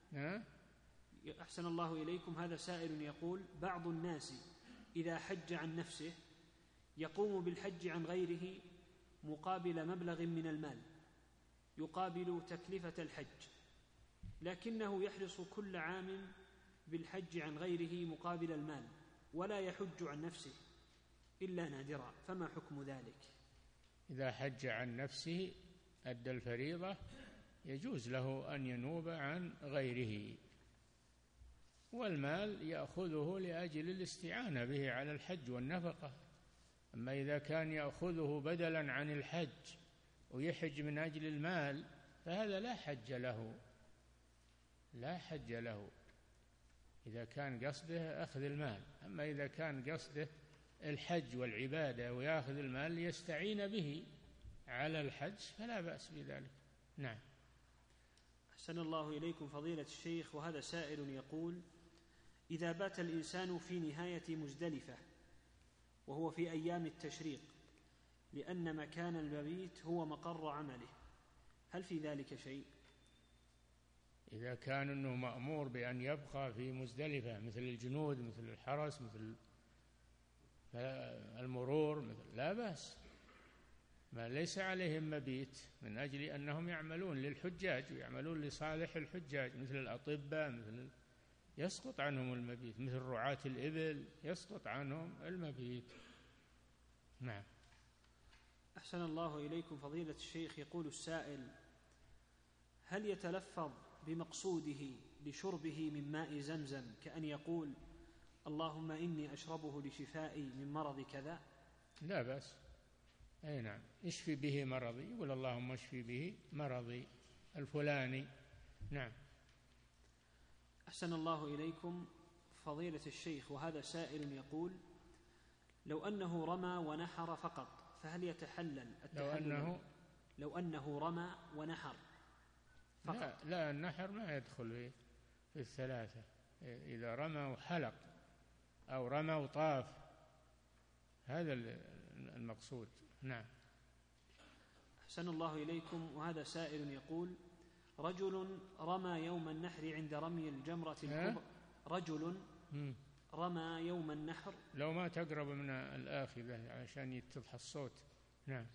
أحسن الله إليكم. هذا سائل يقول: بعض الناس إذا حج عن نفسه يقوم بالحج عن غيره مقابل مبلغ من المال يقابل تكلفة الحج، لكنه يحرص كل عام بالحج عن غيره مقابل المال ولا يحج عن نفسه إلا نادرا، فما حكم ذلك؟ إذا حج عن نفسه أدى الفريضة يجوز له أن ينوب عن غيره، والمال يأخذه لأجل الاستعانة به على الحج والنفقة. أما إذا كان يأخذه بدلا عن الحج ويحج من أجل المال فهذا لا حج له، لا حج له إذا كان قصده أخذ المال. أما إذا كان قصده الحج والعبادة ويأخذ المال ليستعين به على الحج فلا بأس بذلك. نعم. أحسن الله إليكم فضيلة الشيخ. وهذا سائل يقول: إذا بات الإنسان في نهاية مزدلفة وهو في أيام التشريق لأن مكان المبيت هو مقر عمله هل في ذلك شيء؟ إذا كان أنه مأمور بأن يبقى في مزدلفة مثل الجنود، مثل الحرس، مثل المرور، لا بأس، ما ليس عليهم مبيت من أجل أنهم يعملون للحجاج ويعملون لصالح الحجاج، مثل الأطباء، مثل يسقط عنهم المبيت، مثل رعاة الإبل يسقط عنهم المبيت. نعم. أحسن الله إليكم فضيلة الشيخ. يقول السائل: هل يتلفظ بمقصوده لشربه من ماء زمزم كأن يقول: اللهم إني أشربه لشفائي من مرض كذا؟ لا بأس. أي نعم، اشفي به مرضي، يقول اللهم اشفي به مرضي الفلاني. نعم. أحسن الله إليكم فضيلة الشيخ. وهذا سائل يقول: لو أنه رمى ونحر فقط فهل يتحلل التحلل؟ لو أنه رمى ونحر فقط. لا، النحر ما يدخل في الثلاثة. إذا رمى وحلق أو رمى وطاف هذا المقصود. نعم. أحسن الله إليكم. وهذا سائل يقول: رجل رمى يوم النحر عند رمي الجمرة الكبرى. رجل رمى يوم النحر. لو ما تقرب من الآخذة عشان يتضح الصوت. نعم.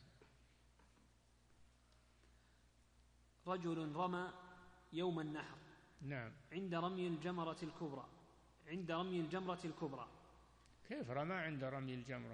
رجل رمى يوم النحر. نعم. عند رمي الجمرة الكبرى. عند رمي الجمرة الكبرى. كيف رمى عند رمي الجمرة؟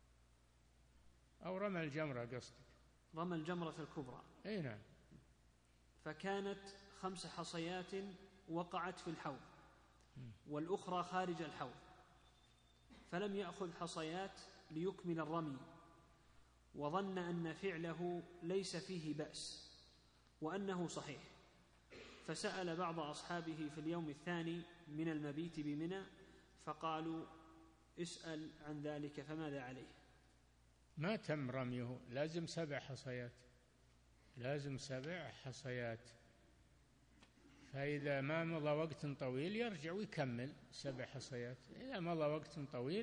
أو رمى الجمرة قصدك؟ رمى الجمرة الكبرى. أي نعم. فكانت 5 حصيات وقعت في الحوض والأخرى خارج الحوض، فلم يأخذ حصيات ليكمل الرمي، وظن أن فعله ليس فيه بأس وأنه صحيح، فسأل بعض أصحابه في اليوم الثاني من المبيت بمنى فقالوا: اسأل عن ذلك فماذا عليه؟ ما تم رميه، لازم 7 حصيات، لازم 7 حصيات. فإذا ما مضى وقت طويل يرجع ويكمل 7 حصيات. إذا مضى وقت طويل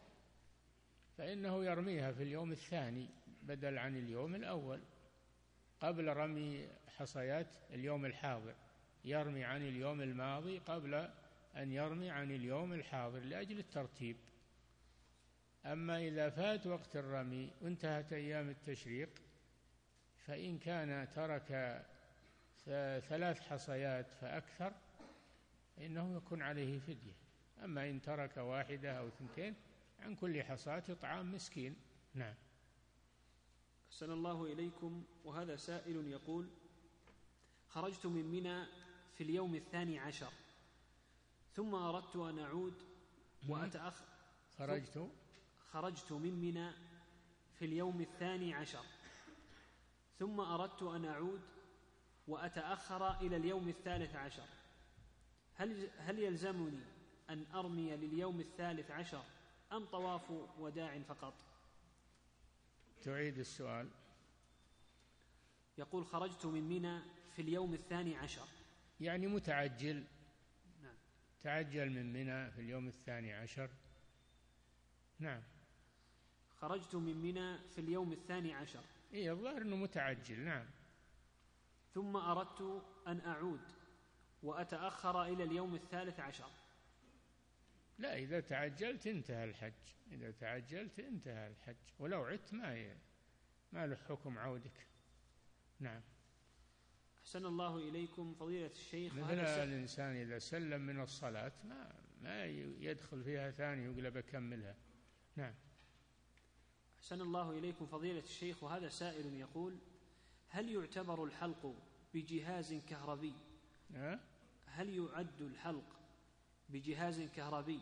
فإنه يرميها في اليوم الثاني بدل عن اليوم الأول، قبل رمي حصيات اليوم الحاضر، يرمي عن اليوم الماضي قبل أن يرمي عن اليوم الحاضر لأجل الترتيب. أما إذا فات وقت الرمي وانتهت أيام التشريق فإن كان ترك 3 حصيات فأكثر فإنه يكون عليه فدية. أما إن ترك 1 أو 2 عن كل حصاة إطعام مسكين. نعم. أحسن الله إليكم. وهذا سائل يقول: خرجت من منى في اليوم 12 ثم أردت أن أعود وأتأخر. خرجت من منى في اليوم 12 ثم أردت أن أعود وأتأخر إلى اليوم 13. هل يلزمني أن أرمي لليوم 13 أم طواف وداع فقط؟ تعيد السؤال. يقول: خرجت من منى في اليوم 12، يعني متعجل. نعم. تعجل من منى في اليوم 12. نعم. خرجت من منى في اليوم 12. إيه، الظاهر أنه متعجل. نعم. ثم أردت أن أعود وأتأخر إلى اليوم 13. لا، إذا تعجلت انتهى الحج. إذا تعجلت انتهى الحج، ولو عدت ما له حكم عودك. نعم. أحسن الله إليكم فضيلة الشيخ. مثل الإنسان إذا سلم من الصلاة ما يدخل فيها ثاني ويقول بكملها. نعم. أحسن الله إليكم فضيلة الشيخ. وهذا سائل يقول: هل يعتبر الحلق بجهاز كهربي؟ هل يعد الحلق بجهاز كهربي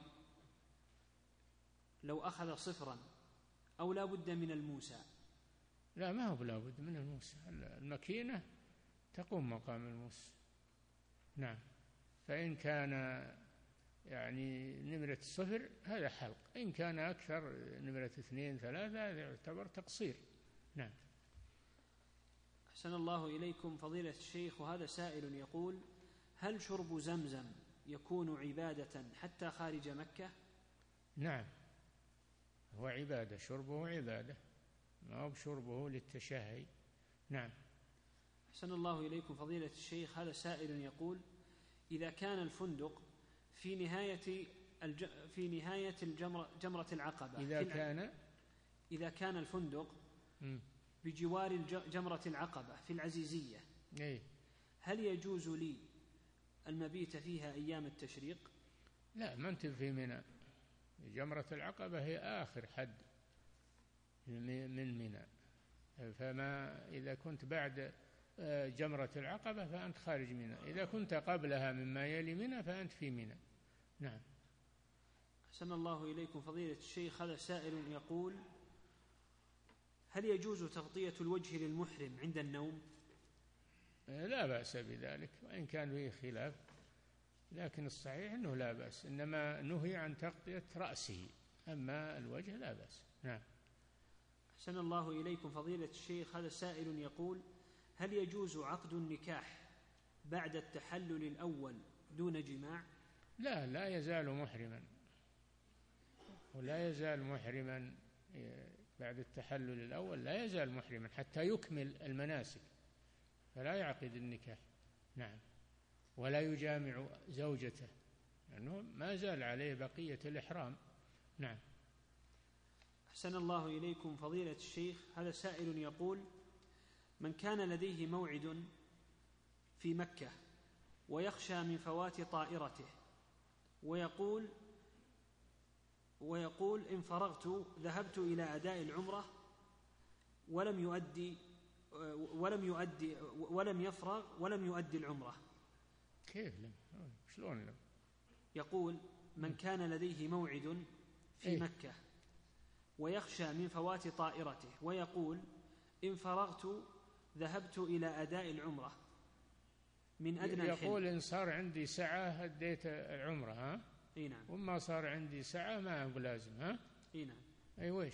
لو أخذ 0 أو لا بد من الموسى؟ لا، ما هو لا بد من الموسى. الماكينة تقوم مقام الموسى. نعم. فإن كان يعني نمرة 0 هذا حلق، إن كان أكثر نمرة 2 3 هذا يعتبر تقصير. نعم. أحسن الله إليكم فضيلة الشيخ. وهذا سائل يقول: هل شرب زمزم يكون عبادة حتى خارج مكة؟ نعم، هو عبادة، شربه عبادة، ما هو بشربه للتشهي. نعم. أحسن الله إليكم فضيلة الشيخ. هذا سائل يقول: إذا كان الفندق في نهاية جمرة العقبة، إذا كان الفندق بجوار جمرة العقبة في العزيزية، هل يجوز لي المبيت فيها أيام التشريق؟ لا، ما أنت في منى. جمرة العقبة هي آخر حد من منى، فما إذا كنت بعد جمرة العقبة فأنت خارج منى، إذا كنت قبلها مما يلي منى فأنت في منى. نعم. أحسن الله إليكم فضيلة الشيخ. هذا سائل يقول: هل يجوز تغطية الوجه للمحرم عند النوم؟ لا بأس بذلك، وإن كان فيه خلاف، لكن الصحيح أنه لا بأس، إنما نهي عن تغطية رأسه، أما الوجه لا بأس. نعم. أحسن الله إليكم فضيلة الشيخ. هذا سائل يقول: هل يجوز عقد النكاح بعد التحلل الأول دون جماع؟ لا يزال محرما، ولا يزال محرما بعد التحلل الأول لا يزال محرما حتى يكمل المناسك، فلا يعقد النكاح. نعم. ولا يجامع زوجته لأنه ما زال عليه بقية الإحرام. نعم. أحسن الله إليكم فضيلة الشيخ، هذا سائل يقول: من كان لديه موعد في مكة ويخشى من فوات طائرته ويقول إن فرغت ذهبت إلى أداء العمرة ولم يفرغ ولم يؤدي العمرة، كيف لم؟ شلون لم؟ يقول: من كان لديه موعد في مكة ويخشى من فوات طائرته ويقول إن فرغت ذهبت إلى أداء العمرة من أدنى الحل، يقول إن صار عندي سعة أديت العمرة، ها؟ اي نعم. وما صار عندي سعة ما هو لازم، ها؟ اي نعم. أي ويش؟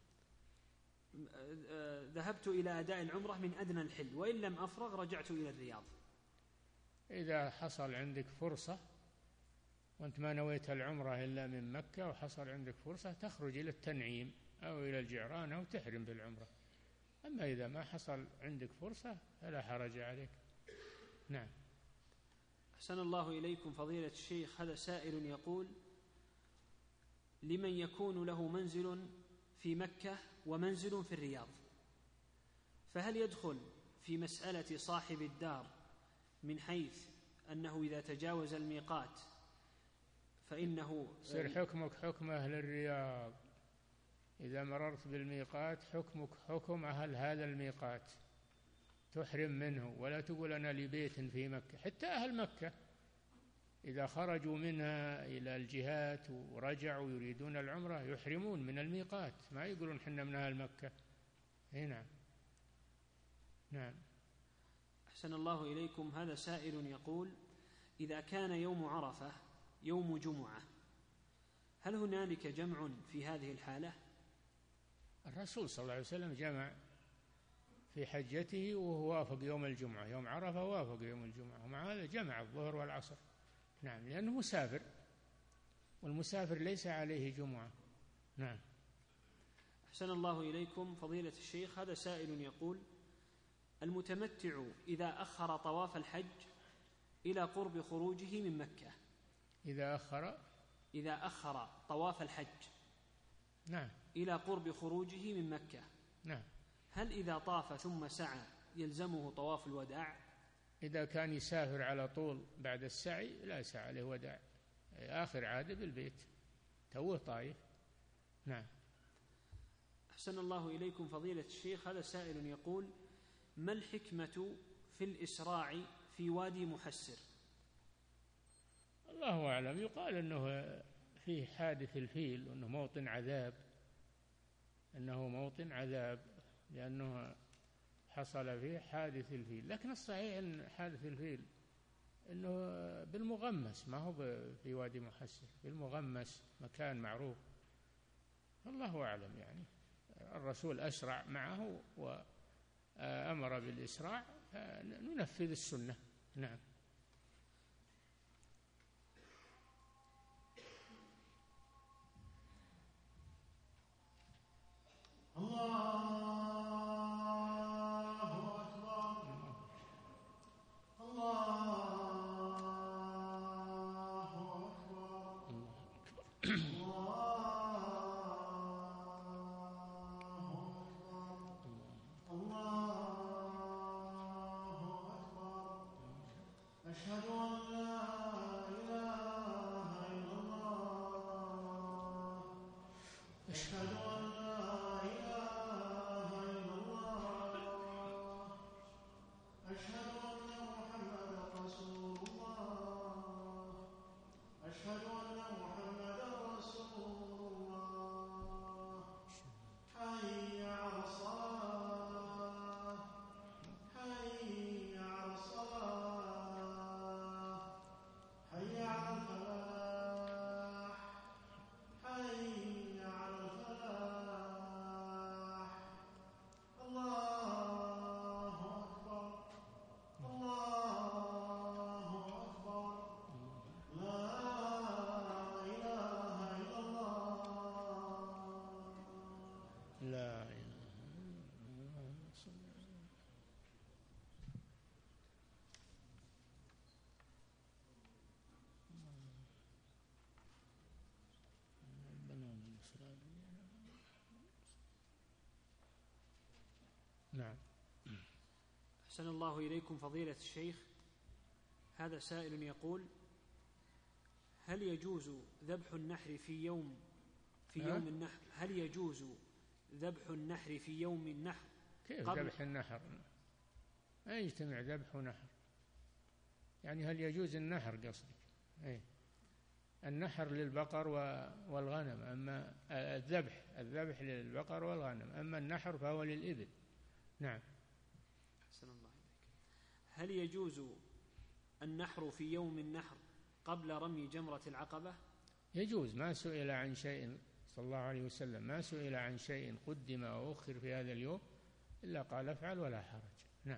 ذهبت إلى أداء العمرة من أدنى الحل وإن لم أفرغ رجعت إلى الرياض. إذا حصل عندك فرصة وأنت ما نويت العمرة إلا من مكة وحصل عندك فرصة تخرج إلى التنعيم أو إلى الجعرانة أو تحرم بالعمرة. أما إذا ما حصل عندك فرصة فلا حرج عليك. نعم. أحسن الله إليكم فضيلة الشيخ، هذا سائل يقول: لمن يكون له منزل في مكة ومنزل في الرياض، فهل يدخل في مسألة صاحب الدار من حيث أنه إذا تجاوز الميقات فإنه يصير حكمك حكم أهل الرياض؟ إذا مررت بالميقات حكمك حكم أهل هذا الميقات، تحرم منه ولا تقول أنا لي بيت في مكة. حتى أهل مكة إذا خرجوا منها إلى الجهات ورجعوا يريدون العمرة يحرمون من الميقات، ما يقولون حنا من أهل مكة. هنا. نعم. أحسن الله إليكم، هذا سائل يقول: إذا كان يوم عرفة يوم جمعة هل هنالك جمع في هذه الحالة؟ الرسول صلى الله عليه وسلم جمع في حجته وهو وافق يوم الجمعة، يوم عرفة وافق يوم الجمعة، ومع هذا جمع الظهر والعصر. نعم، لأنه مسافر، والمسافر ليس عليه جمعة. نعم. أحسن الله إليكم فضيلة الشيخ، هذا سائل يقول: المتمتع إذا أخر طواف الحج إلى قرب خروجه من مكة، إذا أخر طواف الحج نعم إلى قرب خروجه من مكة، نعم، هل إذا طاف ثم سعى يلزمه طواف الوداع؟ إذا كان يسافر على طول بعد السعي لا يسعى عليه وداع، آخر عادة بالبيت توه طايف. نعم. أحسن الله إليكم فضيلة الشيخ، هذا سائل يقول: ما الحكمة في الإسراع في وادي محسر؟ الله أعلم، يقال أنه فيه حادث الفيل وأنه موطن عذاب، أنه موطن عذاب لأنه حصل فيه حادث الفيل، لكن الصحيح أن حادث الفيل أنه بالمغمس، ما هو في وادي محسر، بالمغمس مكان معروف. الله أعلم، يعني الرسول أسرع معه وأمر بالإسراع فننفذ السنة. نعم. نعم. أحسن الله إليكم فضيلة الشيخ، هذا سائل يقول: هل يجوز ذبح النحر في يوم النحر؟ هل يجوز ذبح النحر في يوم النحر؟ كيف ذبح النحر؟ ما يجتمع ذبح ونحر. يعني هل يجوز النحر قصدك؟ أي النحر للبقر والغنم، أما الذبح للبقر والغنم، أما النحر فهو للإبل. نعم. أحسن الله إليك. هل يجوز النحر في يوم النحر قبل رمي جمرة العقبة؟ يجوز. ما سئل عن شيء صلى الله عليه وسلم، ما سئل عن شيء قدم أو أخر في هذا اليوم إلا قال افعل ولا حرج. نعم.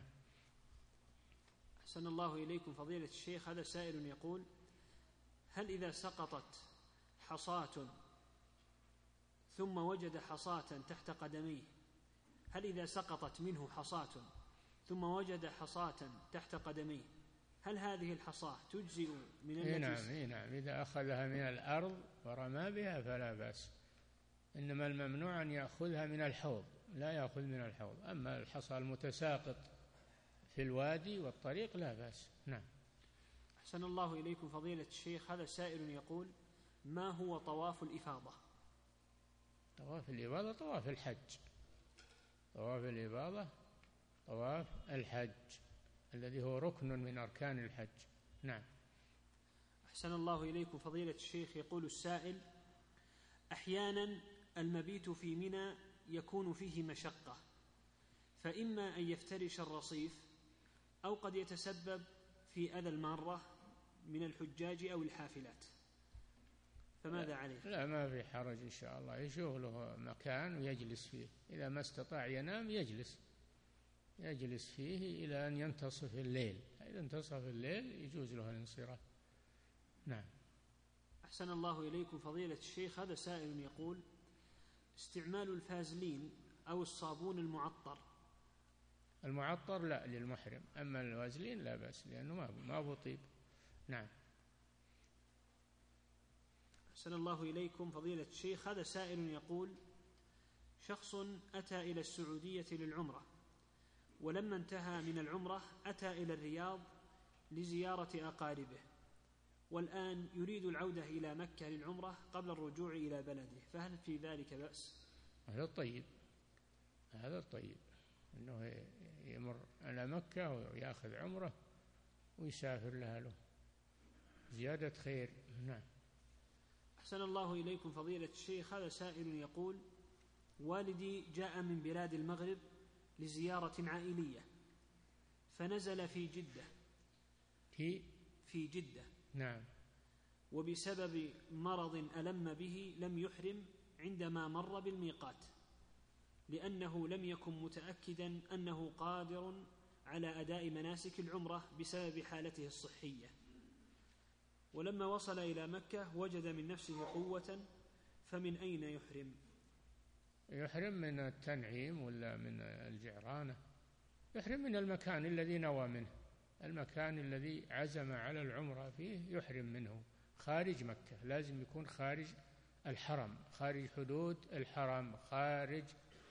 أحسن الله إليكم فضيلة الشيخ، هذا سائل يقول: هل إذا سقطت حصاة ثم وجد حصاة تحت قدميه، هل إذا سقطت منه حصاة ثم وجد حصاة تحت قدميه، هل هذه الحصاة تجزئ من النجس؟ نعم. إذا أخذها من الأرض ورمى بها فلا بأس، إنما الممنوع أن يأخذها من الحوض، لا يأخذ من الحوض. أما الحصى المتساقط في الوادي والطريق لا بأس. نعم. أحسن الله إليكم فضيلة الشيخ، هذا سائل يقول: ما هو طواف الإفاضة؟ طواف الإفاضة طواف الحج. طواف الإفاضة طواف الحج الذي هو ركن من أركان الحج. نعم. أحسن الله إليكم فضيلة الشيخ، يقول السائل: أحيانا المبيت في منى يكون فيه مشقة، فإما أن يفترش الرصيف أو قد يتسبب في أذى المارة من الحجاج أو الحافلات، فماذا عليه؟ لا، ما في حرج إن شاء الله. يشوف له مكان ويجلس فيه، إذا ما استطاع ينام يجلس فيه إلى أن ينتصف الليل. إذا انتصف الليل يجوز له الانصراف. نعم. أحسن الله إليكم فضيلة الشيخ، هذا سائل يقول: استعمال الفازلين أو الصابون المعطر لا للمحرم، أما الوازلين لا بأس لأنه ما هو طيب. نعم. أحسن الله إليكم فضيلة الشيخ، هذا سائل يقول: شخص أتى إلى السعودية للعمرة، ولما انتهى من العمرة أتى إلى الرياض لزيارة أقاربه، والآن يريد العودة إلى مكة للعمرة قبل الرجوع إلى بلده، فهل في ذلك بأس؟ هذا الطيب أنه يمر على مكة ويأخذ عمره ويسافر له زيادة خير. نعم. أحسن الله إليكم فضيلة الشيخ، هذا سائل يقول: والدي جاء من بلاد المغرب لزيارة عائلية، فنزل في جدة. نعم. وبسبب مرض ألم به لم يحرم عندما مر بالميقات، لأنه لم يكن متأكدا أنه قادر على أداء مناسك العمرة بسبب حالته الصحية، ولما وصل إلى مكة وجد من نفسه قوة، فمن أين يحرم؟ يحرم من التنعيم ولا من الجعرانة؟ يحرم من المكان الذي نوى منه، المكان الذي عزم على العمرة فيه يحرم منه. خارج مكة لازم يكون خارج الحرم، خارج حدود الحرم، خارج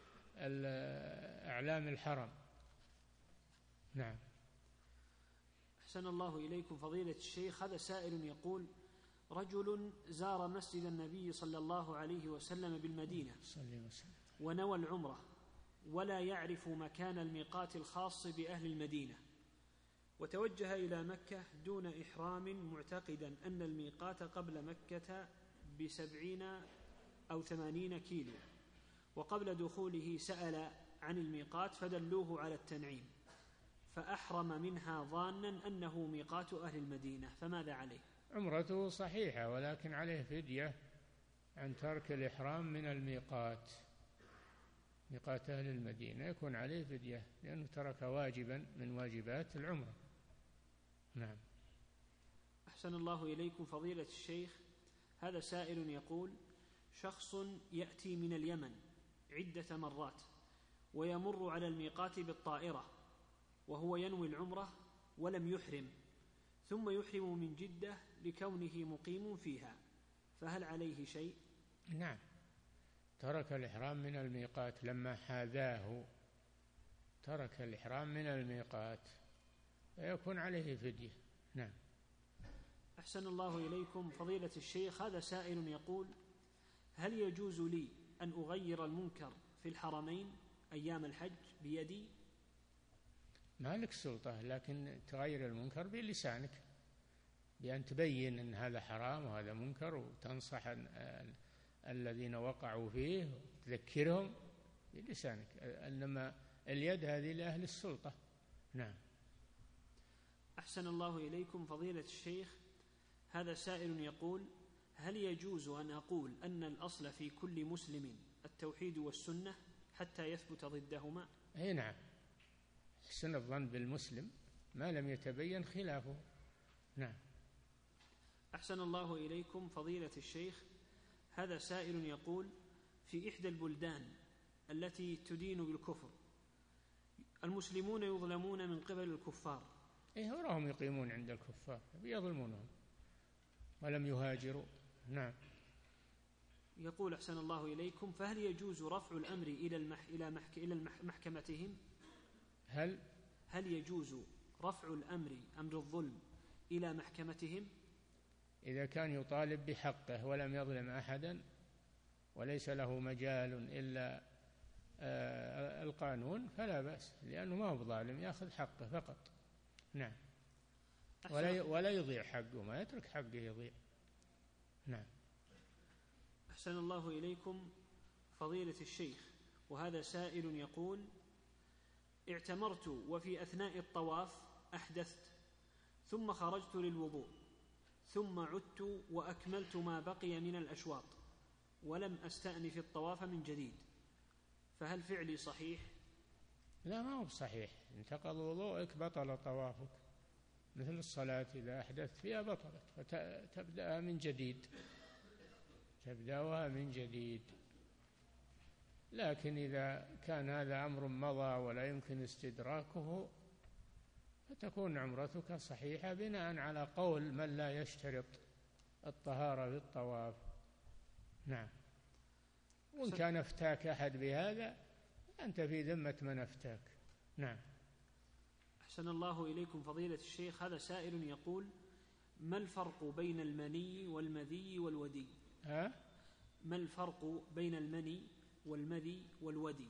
أعلام الحرم. نعم. أحسن الله إليكم فضيلة الشيخ، هذا سائل يقول: رجل زار مسجد النبي صلى الله عليه وسلم بالمدينة ونوى العمرة ولا يعرف مكان الميقات الخاص بأهل المدينة، وتوجه إلى مكة دون إحرام معتقدا أن الميقات قبل مكة ب70 أو 80 كيلو، وقبل دخوله سأل عن الميقات فدلوه على التنعيم، فأحرم منها ظانا أنه ميقات أهل المدينة، فماذا عليه؟ عمرته صحيحة، ولكن عليه فدية عن ترك الإحرام من الميقات، ميقات أهل المدينة يكون عليه فدية لأنه ترك واجبا من واجبات العمرة. نعم. أحسن الله إليكم فضيلة الشيخ، هذا سائل يقول: شخص يأتي من اليمن عدة مرات ويمر على الميقات بالطائرة وهو ينوي العمرة ولم يحرم، ثم يحرم من جدة لكونه مقيم فيها، فهل عليه شيء؟ نعم، ترك الإحرام من الميقات لما حاذاه ترك الإحرام من الميقات فيكون عليه فدية. نعم. أحسن الله إليكم فضيلة الشيخ، هذا سائل يقول: هل يجوز لي أن أغير المنكر في الحرمين أيام الحج بيدي؟ ما لك سلطة، لكن تغير المنكر بلسانك، بأن تبين أن هذا حرام وهذا منكر، وتنصح الذين وقعوا فيه وتذكرهم بلسانك، إنما اليد هذه لأهل السلطة. نعم. أحسن الله إليكم فضيلة الشيخ، هذا سائل يقول: هل يجوز أن أقول أن الأصل في كل مسلم التوحيد والسنة حتى يثبت ضدهما؟ أي نعم، حسن الظن بالمسلم ما لم يتبين خلافه. نعم. أحسن الله إليكم فضيلة الشيخ، هذا سائل يقول: في إحدى البلدان التي تدين بالكفر المسلمون يظلمون من قبل الكفار. وراهم يقيمون عند الكفار يظلمونهم ولم يهاجروا. نعم. يقول: أحسن الله إليكم، فهل يجوز رفع الأمر إلى محكمتهم؟ هل يجوز رفع الأمر، أمر الظلم، إلى محكمتهم؟ إذا كان يطالب بحقه ولم يظلم أحدا وليس له مجال إلا القانون فلا بأس، لأنه ما هو ظالم، يأخذ حقه فقط. نعم. ولا يضيع حقه، ما يترك حقه يضيع. نعم. أحسن الله إليكم فضيلة الشيخ، وهذا سائل يقول: اعتمرت وفي أثناء الطواف أحدثت، ثم خرجت للوضوء، ثم عدت وأكملت ما بقي من الأشواط، ولم أستأنف الطواف من جديد، فهل فعلي صحيح؟ لا، ما هو صحيح. انتقض وضوءك بطل طوافك، مثل الصلاة إذا أحدثت فيها بطلت، فتبدأها من جديد، تبدأها من جديد. لكن إذا كان هذا أمر مضى ولا يمكن استدراكه فتكون عمرتك صحيحة بناء على قول من لا يشترط الطهارة في الطواف. نعم. وإن كان افتاك أحد بهذا أنت في ذمة من افتاك. نعم. أحسن الله إليكم فضيلة الشيخ، هذا سائل يقول: ما الفرق بين المني والمذي والودي؟ ما الفرق بين المني والمذي والودي؟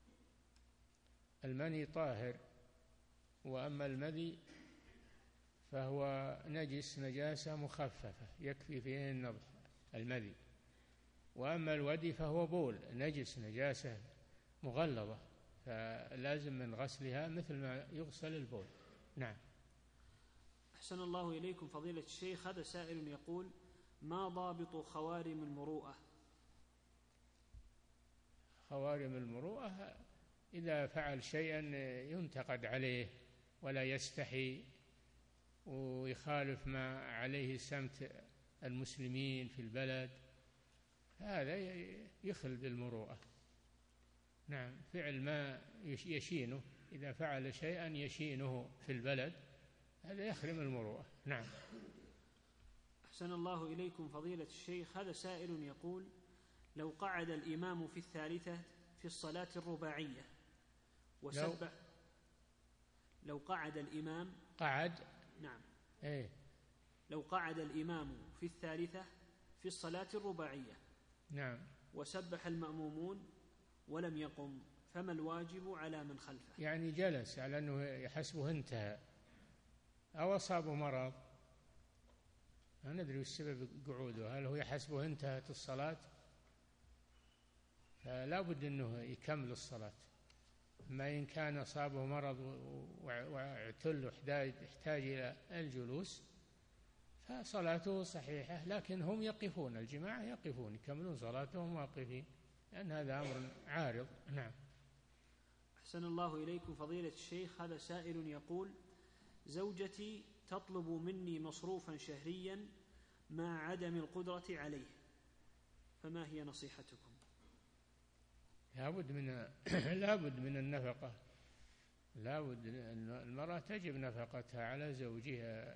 المني طاهر، وأما المذي فهو نجس نجاسة مخففة يكفي فيه النضح المذي، وأما الودي فهو بول نجس نجاسة مغلظة فلازم من غسلها مثل ما يغسل البول. نعم. أحسن الله إليكم فضيلة الشيخ، هذا سائل يقول: ما ضابط خوارم المروءة؟ خوارم المروءة إذا فعل شيئا ينتقد عليه ولا يستحي ويخالف ما عليه سمت المسلمين في البلد، هذا يخل بالمروءة. نعم. فعل ما يشينه، إذا فعل شيئا يشينه في البلد هذا يخرم المروءة. نعم. أحسن الله إليكم فضيلة الشيخ، هذا سائل يقول: لو قعد الإمام في الثالثة في الصلاة الرباعية وسبح، لو قعد الإمام نعم. لو قعد الإمام في الثالثة في الصلاة الرباعية نعم وسبح المأمومون ولم يقم، فما الواجب على من خلفه؟ يعني جلس على أنه يحسبه انتهى أو أصابه مرض، ما ندري وش سبب قعوده، هل هو يحسبه انتهت الصلاة؟ فلا بد أنه يكمل الصلاة. ما إن كان أصابه مرض واعتل يحتاج إلى الجلوس فصلاته صحيحة، لكن هم يقفون، الجماعة يقفون يكملون صلاتهم واقفين، لأن هذا أمر عارض. نعم. أحسن الله إليكم فضيلة الشيخ، هذا سائل يقول: زوجتي تطلب مني مصروفا شهريا مع عدم القدرة عليه، فما هي نصيحتكم؟ لابد من النفقة، لابد أن المرأة تجب نفقتها على زوجها،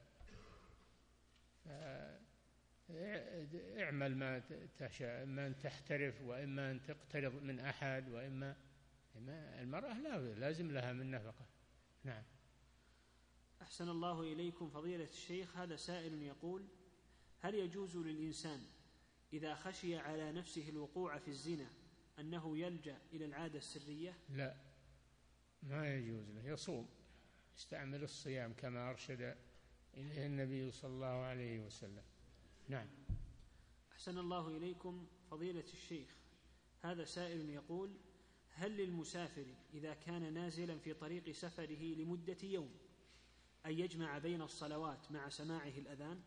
اعمل ما تشاء، إما أن تحترف وإما أن تقترض من أحد وإما المرأة لازم لها من نفقة. نعم. أحسن الله إليكم فضيلة الشيخ، هذا سائل يقول: هل يجوز للإنسان إذا خشي على نفسه الوقوع في الزنا أنه يلجأ إلى العادة السرية؟ لا، ما يجوز له، يصوم، يستعمل الصيام كما أرشد إليه النبي صلى الله عليه وسلم. نعم. أحسن الله إليكم فضيلة الشيخ، هذا سائل يقول: هل للمسافر إذا كان نازلا في طريق سفره لمدة يوم أن يجمع بين الصلوات مع سماعه الأذان؟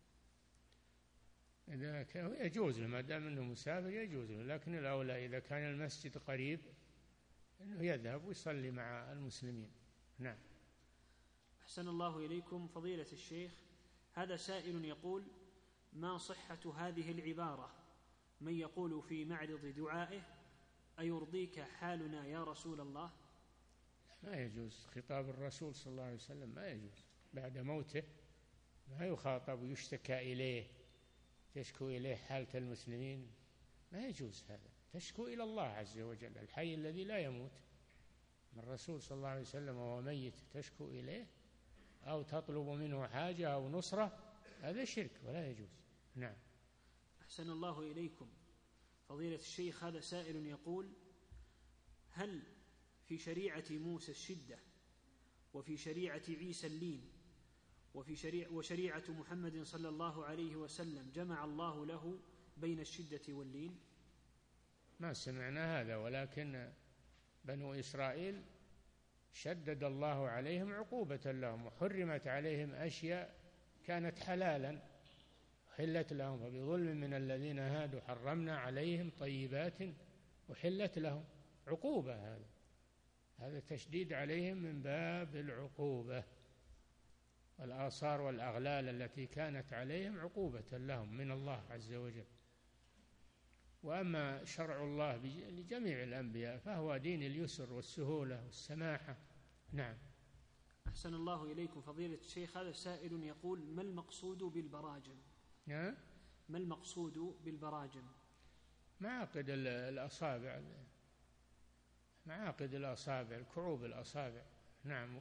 إذا كان يجوز له، ما دام أنه مسافر يجوز له، لكن الأولى إذا كان المسجد قريب أنه يذهب ويصلي مع المسلمين. نعم. أحسن الله إليكم فضيلة الشيخ، هذا سائل يقول: ما صحة هذه العبارة من يقول في معرض دعائه: أيرضيك حالنا يا رسول الله؟ ما يجوز، خطاب الرسول صلى الله عليه وسلم ما يجوز بعد موته، ما يخاطب ويشتكى إليه، تشكو إليه حالة المسلمين، ما يجوز هذا. تشكو إلى الله عز وجل الحي الذي لا يموت. الرسول صلى الله عليه وسلم وهو ميت تشكو إليه أو تطلب منه حاجة أو نصرة، هذا شرك ولا يجوز. نعم. أحسن الله إليكم فضيلة الشيخ، هذا سائل يقول: هل في شريعة موسى الشدة، وفي شريعة عيسى اللين، وشريعة محمد صلى الله عليه وسلم جمع الله له بين الشدة واللين؟ ما سمعنا هذا، ولكن بنو إسرائيل شدد الله عليهم عقوبة لهم، وحرمت عليهم أشياء كانت حلالا حلت لهم، فبظلم من الذين هادوا حرمنا عليهم طيبات وحلت لهم. عقوبة، هذا تشديد عليهم من باب العقوبة، والآثار والأغلال التي كانت عليهم عقوبة لهم من الله عز وجل. وأما شرع الله لجميع الأنبياء فهو دين اليسر والسهولة والسماحة. نعم. أحسن الله إليكم فضيلة الشيخ، هذا سائل يقول: ما المقصود بالبراجم؟ ما المقصود بالبراجم؟ معاقد الأصابع، معاقد الأصابع، كعوب الأصابع. نعم.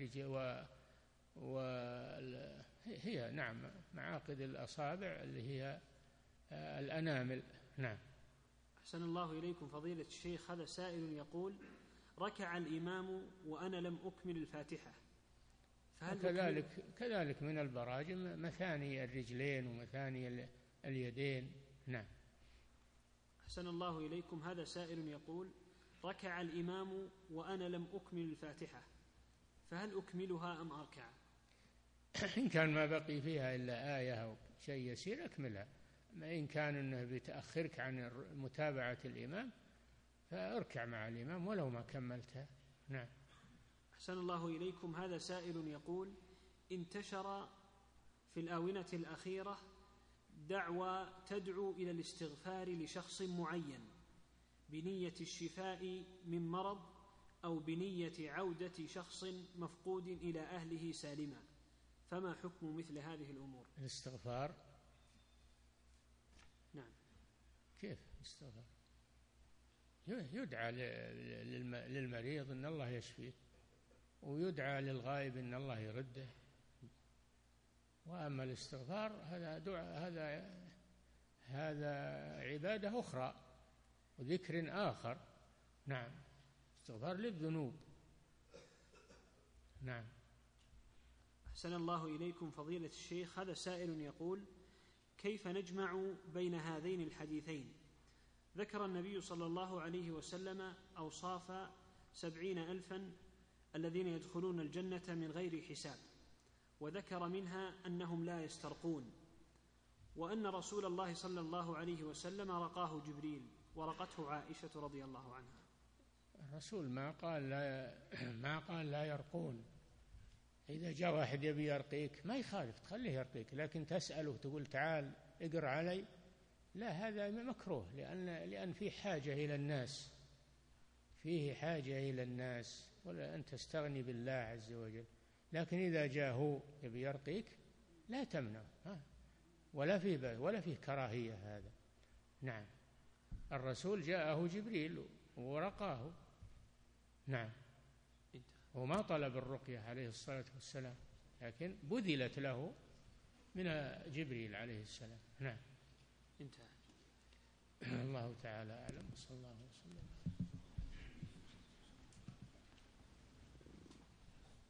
هي نعم معاقد الأصابع اللي هي الأنامل. نعم. أحسن الله إليكم فضيلة الشيخ، هذا سائل يقول: ركع الإمام وأنا لم أكمل الفاتحة، كذلك من البراجم مثاني الرجلين ومثاني اليدين. نعم. أحسن الله إليكم، هذا سائل يقول: ركع الإمام وأنا لم أكمل الفاتحة، فهل أكملها أم أركع؟ إن كان ما بقي فيها إلا آية أو شيء يسير أكملها، ما إن كان أنه بتأخرك عن متابعة الإمام فأركع مع الإمام ولو ما كملتها. نعم. أحسن الله إليكم، هذا سائل يقول: انتشر في الآونة الأخيرة دعوى تدعو إلى الاستغفار لشخص معين بنية الشفاء من مرض أو بنية عودة شخص مفقود إلى أهله سالما، فما حكم مثل هذه الأمور؟ الاستغفار؟ نعم. كيف الاستغفار؟ يدعى للمريض أن الله يشفيه، ويدعى للغائب أن الله يرده. وأما الاستغفار هذا دعاء، هذا عبادة أخرى وذكر آخر. نعم. استغفار للذنوب. نعم. أحسن الله إليكم فضيلة الشيخ، هذا سائل يقول: كيف نجمع بين هذين الحديثين؟ ذكر النبي صلى الله عليه وسلم أوصاف 70,000 الذين يدخلون الجنة من غير حساب، وذكر منها أنهم لا يسترقون، وأن رسول الله صلى الله عليه وسلم رقاه جبريل ورقته عائشة رضي الله عنها. الرسول ما قال لا يرقون. إذا جاء واحد يبي يرقيك ما يخالف، تخليه يرقيك، لكن تسأله تقول تعال اقر علي، لا، هذا مكروه، لأن فيه حاجة إلى الناس، فيه حاجة إلى الناس، ولا أن تستغني بالله عز وجل. لكن إذا جاء هو يبي يرقيك لا تمنع، ولا فيه كراهية هذا. نعم. الرسول جاءه جبريل ورقاه نعم. هو ما طلب الرقية عليه الصلاة والسلام، لكن بذلت له من جبريل عليه السلام. نعم. انتهى. الله تعالى أعلم، صلى الله وسلم.